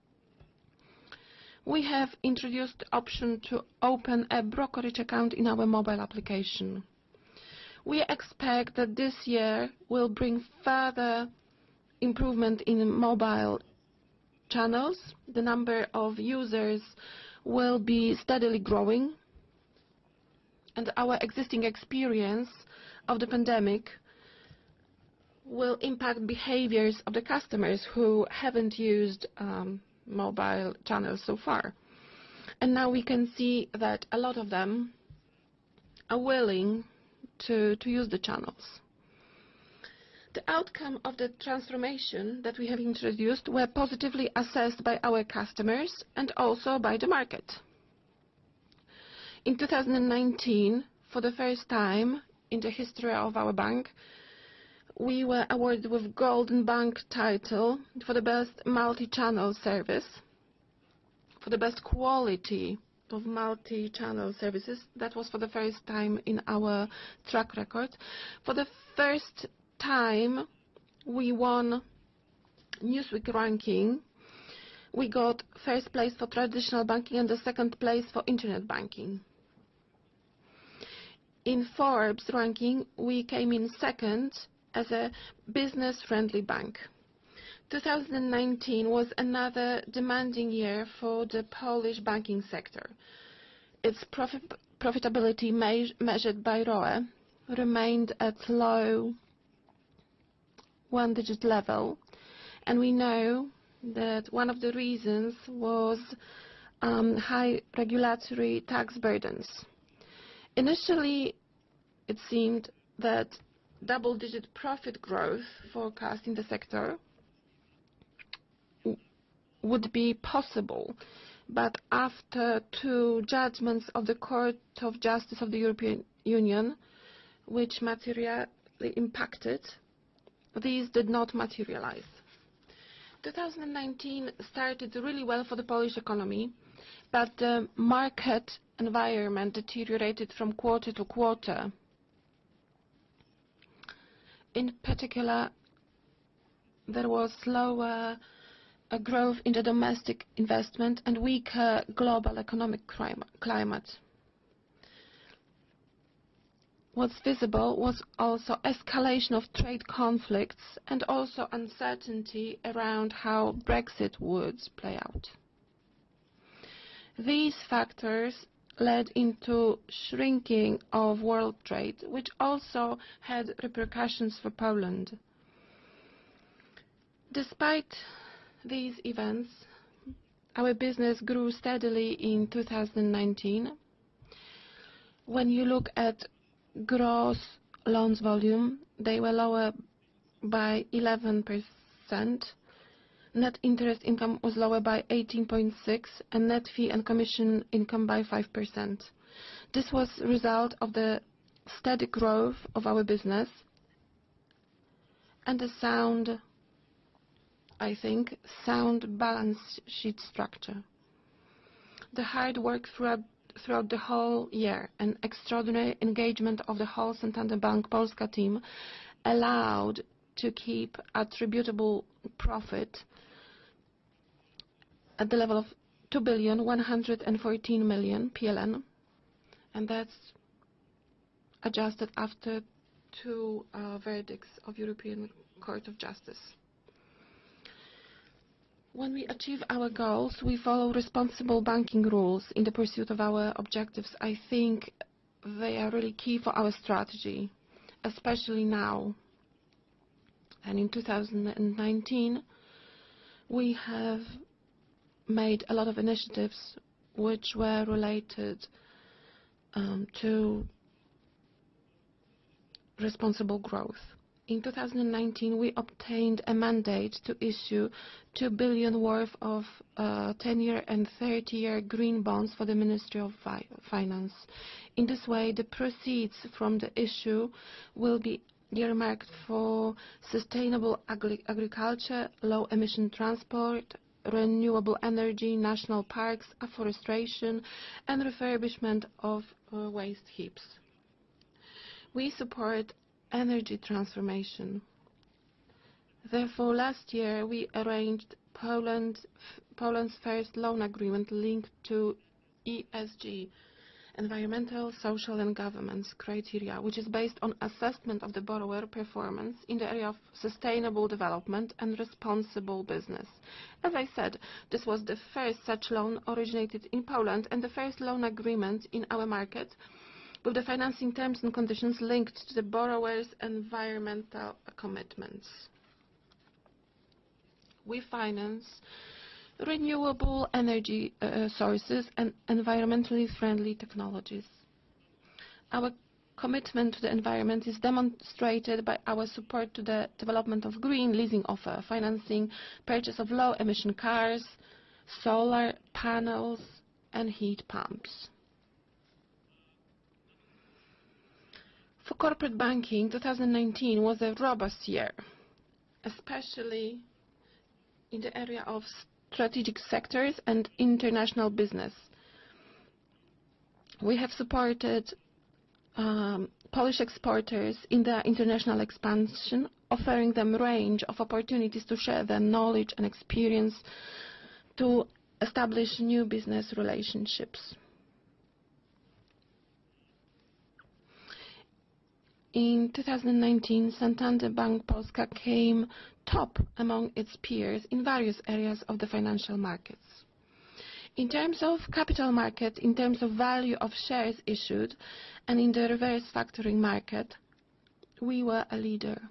We have introduced the option to open a brokerage account in our mobile application. We expect that this year will bring further improvement in mobile channels. The number of users will be steadily growing, and our existing experience of the pandemic will impact behaviors of the customers who haven't used mobile channels so far. And now we can see that a lot of them are willing to use the channels. The outcome of the transformation that we have introduced were positively assessed by our customers and also by the market. In 2019, for the first time in the history of our bank, we were awarded with Golden Bank title for the best multi-channel service, for the best quality of multi-channel services. That was for the first time in our track record. For the first time, we won Newsweek ranking. We got first place for traditional banking and the second place for internet banking. In Forbes ranking, we came in second as a business-friendly bank. 2019 was another demanding year for the Polish banking sector. Its profitability measured by ROE remained at low one-digit level, and we know that one of the reasons was high regulatory tax burdens. Initially, it seemed that double-digit profit growth forecast in the sector would be possible, but after two judgments of the Court of Justice of the European Union, which materially impacted, these did not materialize. 2019 started really well for the Polish economy, but the market environment deteriorated from quarter to quarter. In particular, there was slower growth in the domestic investment and weaker global economic climate. What's visible was also escalation of trade conflicts and also uncertainty around how Brexit would play out. These factors led into shrinking of world trade, which also had repercussions for Poland. Despite these events, our business grew steadily in 2019. When you look at gross loans volume, they were lower by 11%. Net interest income was lower by 18.6%, and net fee and commission income by 5%. This was a result of the steady growth of our business and a sound, I think, sound balance sheet structure. The hard work throughout the whole year and extraordinary engagement of the whole Santander Bank Polska team allowed to keep attributable profit at the level of 2,114 million PLN, and that's adjusted after two verdicts of European Court of Justice. When we achieve our goals, we follow responsible banking rules in the pursuit of our objectives. I think they are really key for our strategy, especially now. And in 2019, we have made a lot of initiatives which were related to responsible growth. In 2019, we obtained a mandate to issue 2 billion worth of 10-year and 30-year green bonds for the Ministry of Finance. In this way, the proceeds from the issue will be earmarked for sustainable agriculture, low-emission transport, renewable energy, national parks, afforestation, and refurbishment of waste heaps. We support energy transformation. Therefore, last year we arranged Poland's first loan agreement linked to ESG, environmental, social and governance criteria, which is based on assessment of the borrower performance in the area of sustainable development and responsible business. As I said, this was the first such loan originated in Poland and the first loan agreement in our market with the financing terms and conditions linked to the borrower's environmental commitments. We finance renewable energy sources and environmentally friendly technologies. Our commitment to the environment is demonstrated by our support to the development of green leasing offer, financing purchase of low-emission cars, solar panels and heat pumps. For corporate banking, 2019 was a robust year, especially in the area of strategic sectors and international business. We have supported Polish exporters in their international expansion, offering them a range of opportunities to share their knowledge and experience to establish new business relationships. In 2019, Santander Bank Polska came top among its peers in various areas of the financial markets. In terms of capital market, in terms of value of shares issued, and in the reverse factoring market, we were a leader.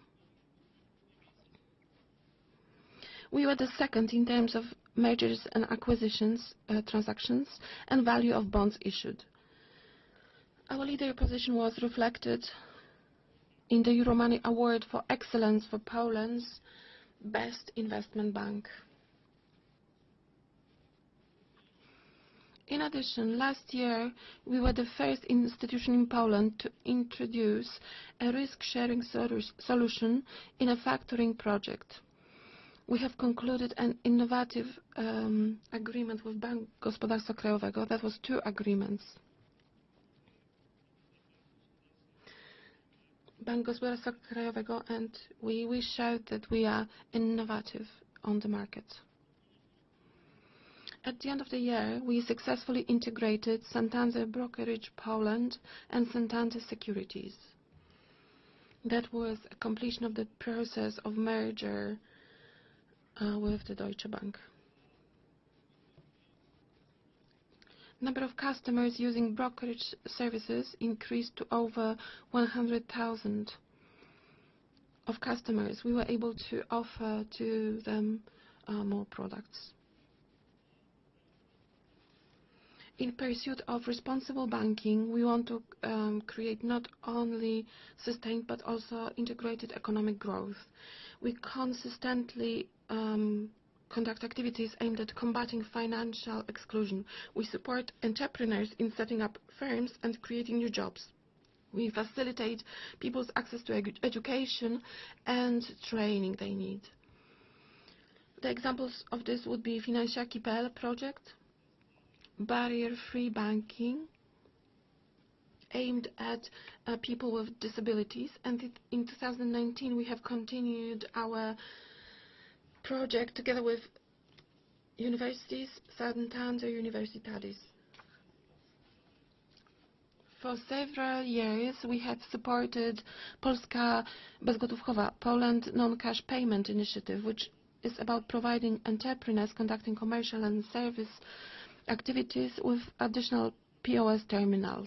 We were the second in terms of mergers and acquisitions transactions and value of bonds issued. Our leader position was reflected in the Euromoney Award for Excellence for Poland's Best Investment Bank. In addition, last year we were the first institution in Poland to introduce a risk-sharing solution in a factoring project. We have concluded an innovative agreement with Bank Gospodarstwa Krajowego. That was 2 agreements. Bank Gospodarstwa Krajowego, and we showed that we are innovative on the market. At the end of the year, we successfully integrated Santander Brokerage Poland and Santander Securities. That was a completion of the process of merger with the Deutsche Bank. Number of customers using brokerage services increased to over 100,000 of customers. We were able to offer to them more products. In pursuit of responsible banking, we want to create not only sustained but also integrated economic growth. We consistently conduct activities aimed at combating financial exclusion. We support entrepreneurs in setting up firms and creating new jobs. We facilitate people's access to education and training they need. The examples of this would be Finansiaki.pl project, barrier-free banking aimed at people with disabilities, and in 2019 we have continued our project together with universities, Santander Universitatis. For several years we have supported Polska Bezgotówkowa, Poland Non-Cash Payment Initiative, which is about providing entrepreneurs conducting commercial and service activities with additional POS terminals.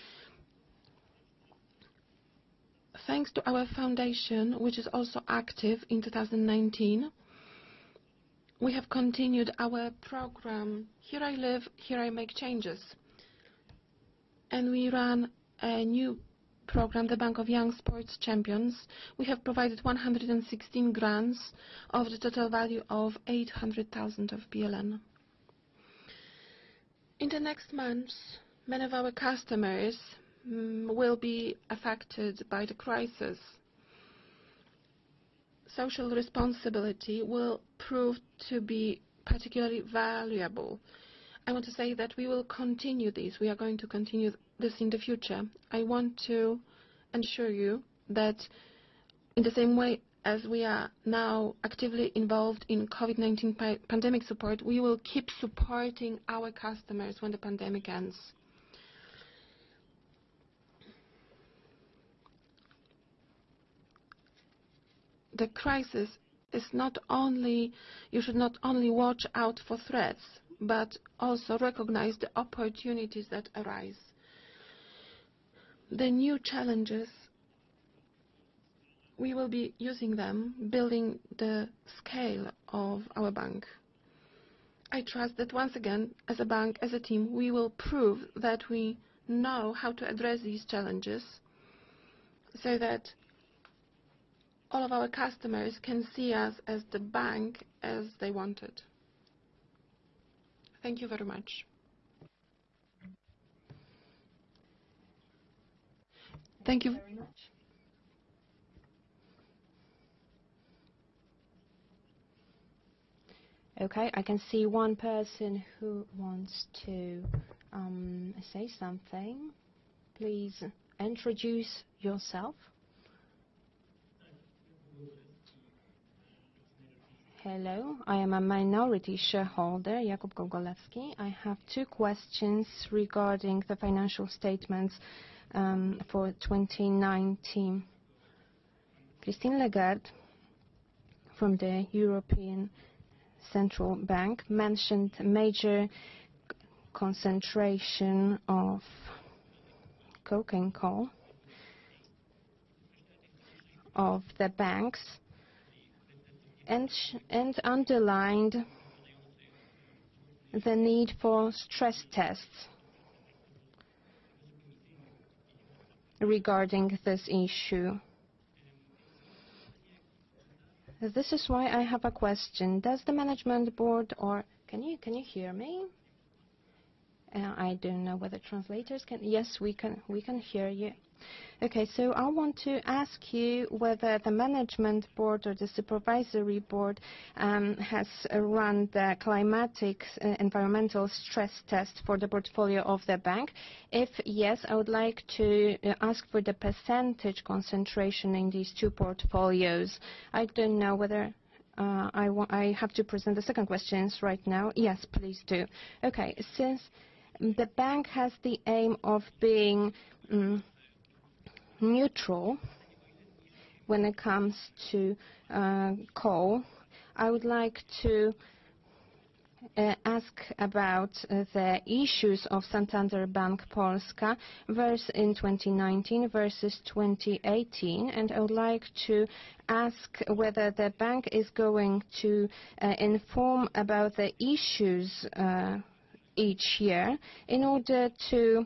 Thanks to our foundation, which is also active in 2019, we have continued our program Here I Live, Here I Make Changes. And we ran a new program, the Bank of Young Sports Champions. We have provided 116 grants of the total value of 800,000 of PLN. In the next months, many of our customers will be affected by the crisis. Social responsibility will prove to be particularly valuable. I want to say that we will continue this. We are going to continue this in the future. I want to ensure you that in the same way as we are now actively involved in COVID-19 pandemic support, we will keep supporting our customers when the pandemic ends. The crisis is not only, you should not only watch out for threats, but also recognize the opportunities that arise. The new challenges, we will be using them, building the scale of our bank. I trust that once again, as a bank, as a team, we will prove that we know how to address these challenges so that all of our customers can see us as the bank as they wanted. Thank you very much. Thank you very much. Okay, I can see one person who wants to say something. Please introduce yourself. Hello, I am a minority shareholder, Jakub Gogolewski. I have two questions regarding the financial statements for 2019. Christine Lagarde from the European Central Bank mentioned major concentration of coke and coal of the banks and underlined the need for stress tests regarding this issue. This is why I have a question. Does the management board, or can you hear me? I don't know whether translators can. Yes, we can hear you. Okay, so I want to ask you whether the management board or the supervisory board has run the climatic environmental stress test for the portfolio of the bank. If yes, I would like to ask for the percentage concentration in these two portfolios. I don't know whether I have to present the second questions right now. Yes, please do. Okay, since the bank has the aim of being neutral when it comes to coal, I would like to ask about the issues of Santander Bank Polska in 2019 versus 2018, and I would like to ask whether the bank is going to inform about the issues each year in order to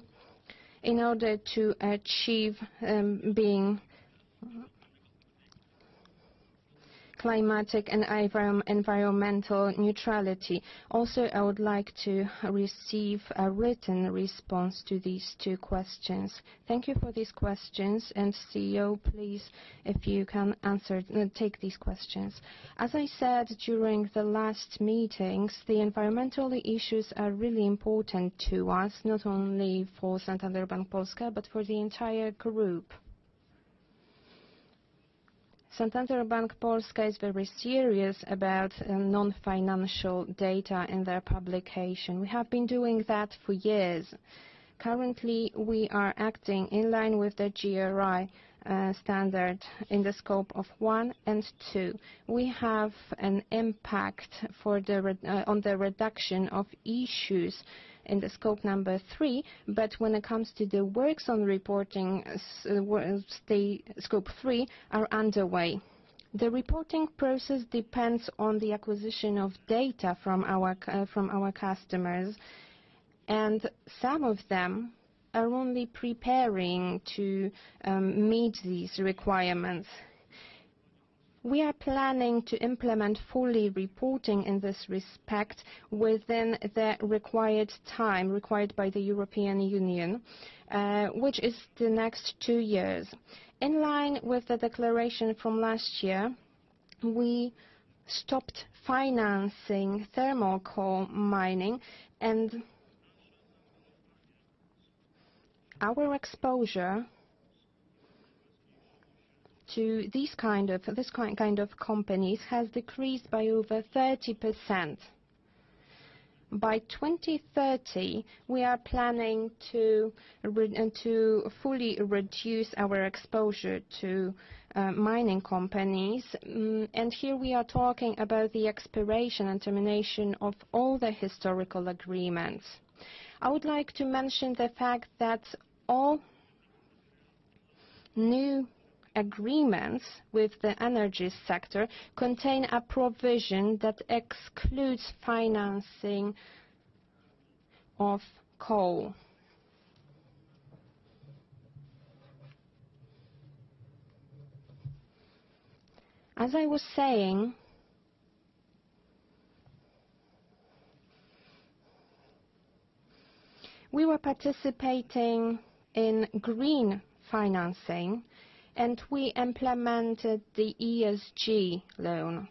achieve being climatic and environmental neutrality. Also, I would like to receive a written response to these two questions. Thank you for these questions, and CEO, please, if you can take these questions. As I said during the last meetings, the environmental issues are really important to us, not only for Santander Bank Polska, but for the entire group. Santander Bank Polska is very serious about non-financial data in their publication. We have been doing that for years. Currently, we are acting in line with the GRI standard in the scope of 1 and 2. We have an impact on the reduction of issues in the scope number 3, but when it comes to the works on reporting, scope 3 are underway. The reporting process depends on the acquisition of data from our customers, and some of them are only preparing to meet these requirements. We are planning to implement fully reporting in this respect within the required time required by the European Union, which is the next 2 years. In line with the declaration from last year, we stopped financing thermal coal mining, and our exposure to this kind of companies has decreased by over 30%. By 2030, we are planning to fully reduce our exposure to mining companies, and here we are talking about the expiration and termination of all the historical agreements. I would like to mention the fact that all new agreements with the energy sector contain a provision that excludes financing of coal. As I was saying, we were participating in green financing, and we implemented the ESG loan.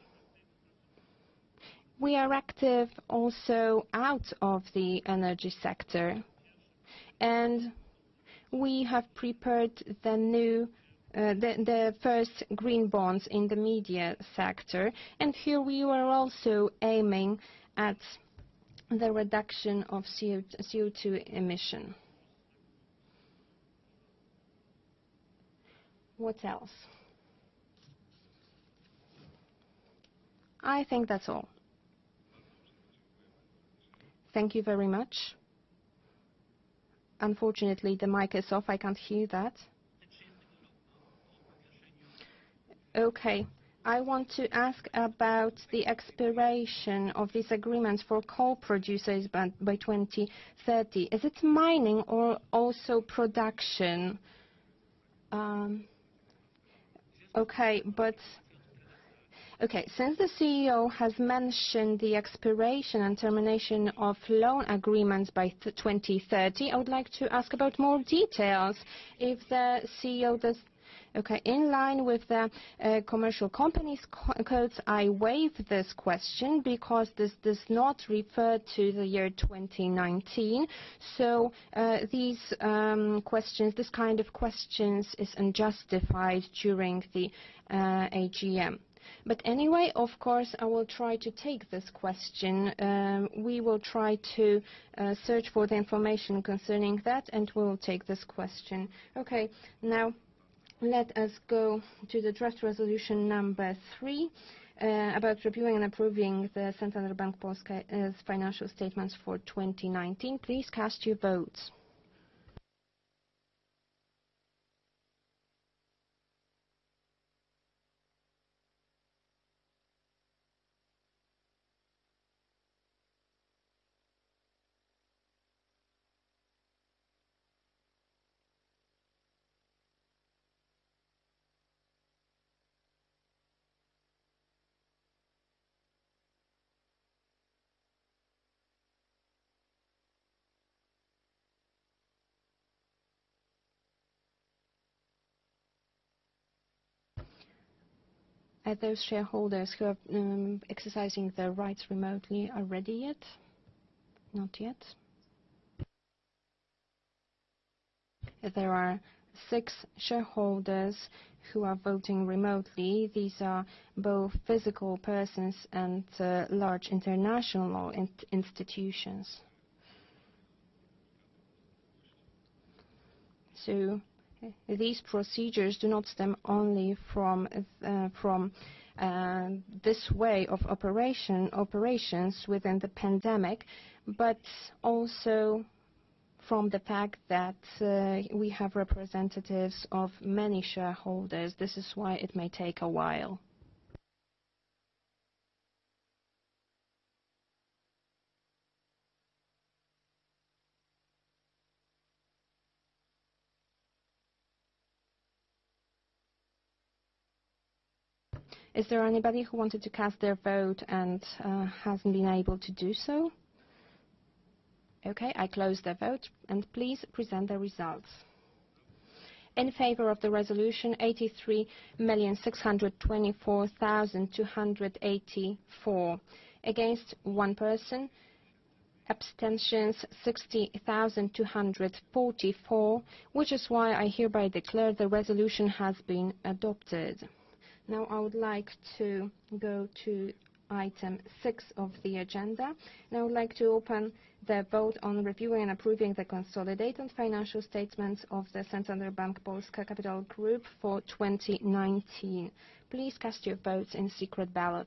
We are active also out of the energy sector, and we have prepared the first green bonds in the media sector, and here we were also aiming at the reduction of CO2 emission. What else? I think that's all. Thank you very much. Unfortunately, the mic is off. I can't hear that. Okay. I want to ask about the expiration of these agreements for coal producers by 2030. Is it mining or also production? Since the CEO has mentioned the expiration and termination of loan agreements by 2030, I would like to ask about more details. If the CEO does, in line with the commercial companies codes, I waive this question because this does not refer to the year 2019. So this kind of questions is unjustified during the AGM. But anyway, of course, I will try to take this question. We will try to search for the information concerning that, and we will take this question. Okay, now let us go to the draft resolution number 3 about reviewing and approving the Santander Bank Polska's financial statements for 2019. Please cast your votes. Those shareholders who are exercising their rights remotely are ready yet? Not yet. There are 6 shareholders who are voting remotely. These are both physical persons and large international institutions. So these procedures do not stem only from this way of operations within the pandemic, but also from the fact that we have representatives of many shareholders. This is why it may take a while. Is there anybody who wanted to cast their vote and hasn't been able to do so? Okay, I close the vote, and please present the results. In favor of the resolution, 83,624,284. Against 1 person, Abstentions 60,244, which is why I hereby declare the resolution has been adopted. Now I would like to go to item 6 of the agenda. And I would like to open the vote on reviewing and approving the consolidated financial statements of the Santander Bank Polska Capital Group for 2019. Please cast your votes in secret ballot.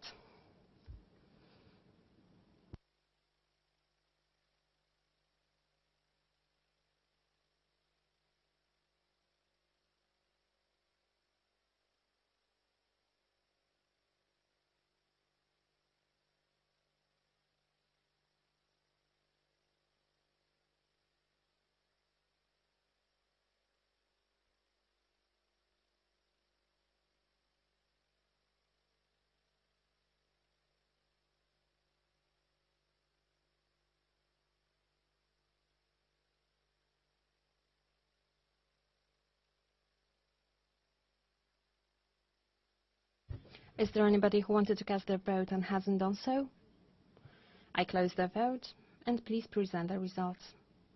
Is there anybody who wanted to cast their vote and hasn't done so? I close the vote, and please present the results.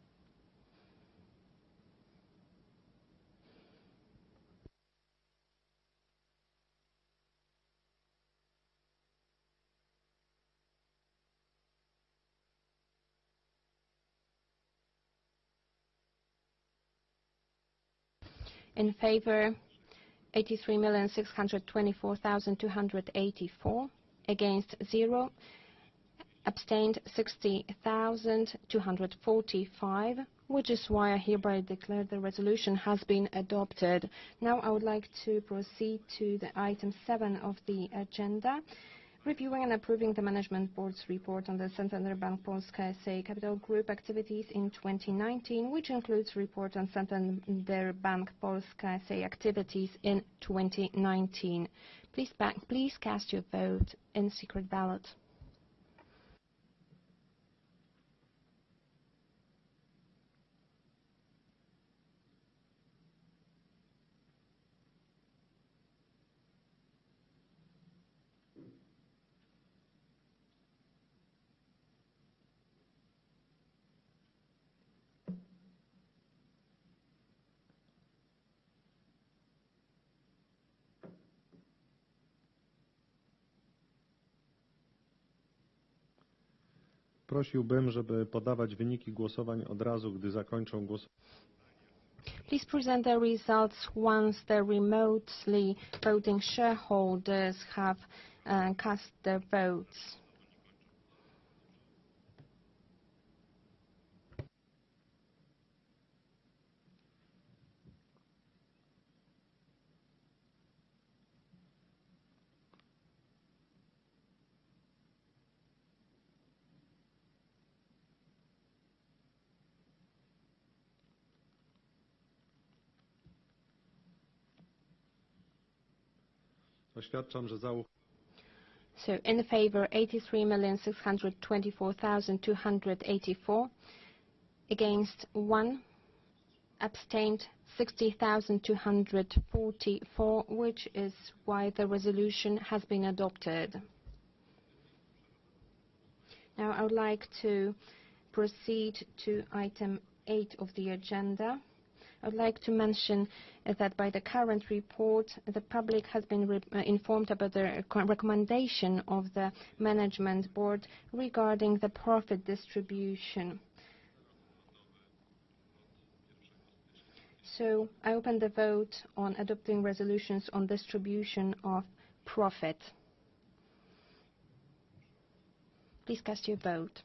In favor, 83,624,284, against 0, abstained 60,245, which is why I hereby declare the resolution has been adopted. Now I would like to proceed to the item 7 of the agenda, reviewing and approving the Management Board's report on the Santander Bank Polska S.A. Capital Group activities in 2019, which includes report on Santander Bank Polska S.A. activities in 2019. Please cast your vote in secret ballot. Prosiłbym, żeby podawać wyniki głosowań od razu, gdy zakończą głosowanie. Please present the results once the remotely voting shareholders have cast their votes. Oświadczam, że So in favor 83,624,284, against 1, abstained 60,244, which is why the resolution has been adopted. Now I would like to proceed to item 8 of the agenda. I would like to mention that by the current report, the public has been informed about the recommendation of the Management Board regarding the profit distribution. So I open the vote on adopting resolutions on distribution of profit. Please cast your vote.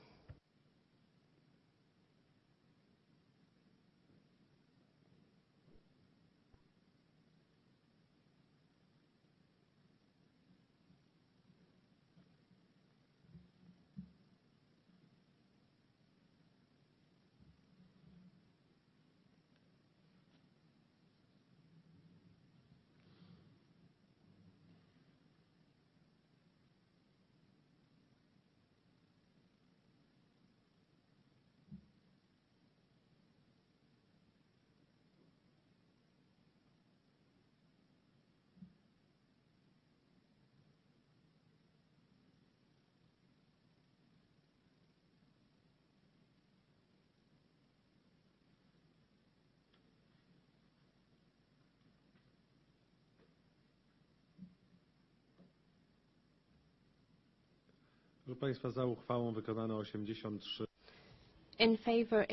Proszę Państwa, za uchwałą wykonano 83. In favor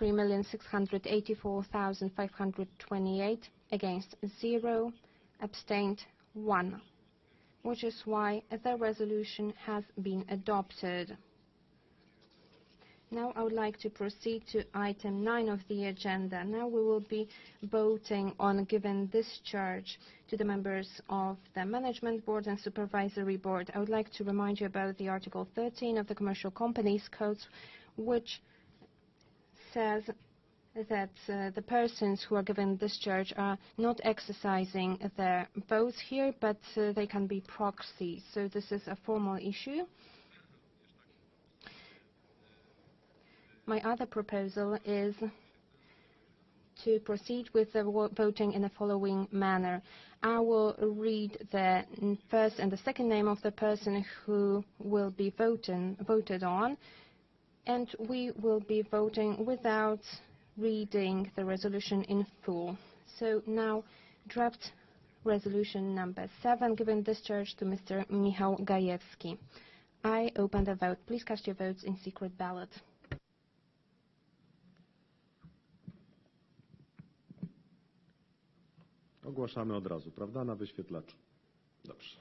83,684,528, against 0, abstained 1, which is why the resolution has been adopted. Now I would like to proceed to item 9 of the agenda. Now we will be voting on giving discharge to the members of the Management Board and Supervisory Board. I would like to remind you about the Article 13 of the Commercial Companies Code, which says that the persons who are given discharge are not exercising their votes here, but they can be proxies. So this is a formal issue. My other proposal is to proceed with the voting in the following manner. I will read the first and the second name of the person who will be voted on, and we will be voting without reading the resolution in full. So now, draft resolution number 7, giving discharge to Mr. Michał Gajewski. I open the vote. Please cast your votes in secret ballot. Ogłaszamy od razu, prawda, na wyświetlaczu. Dobrze.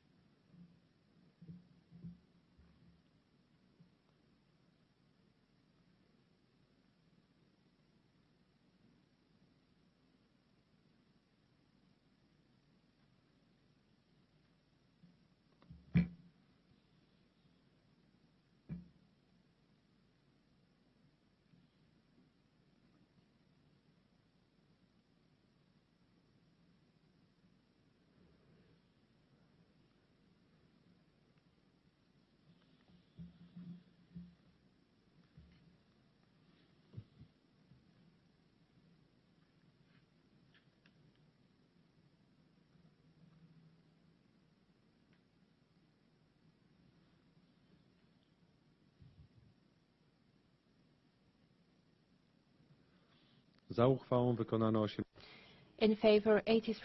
Za uchwałą wykonano In favor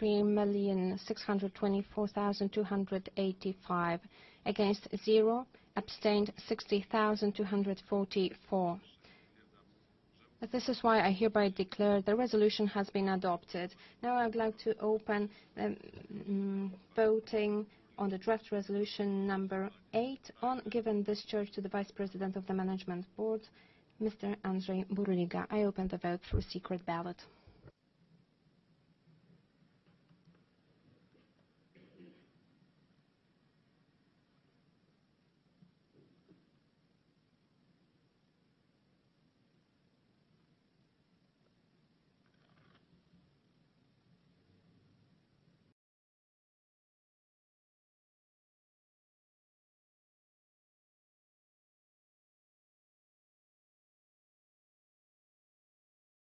83,624,285, against 0, abstained 60,244. This is why I hereby declare the resolution has been adopted. Now I would like to open voting on the draft resolution number 8 on giving discharge to the Vice President of the Management Board, Mr. Andrzej Burliga. I open the vote through secret ballot.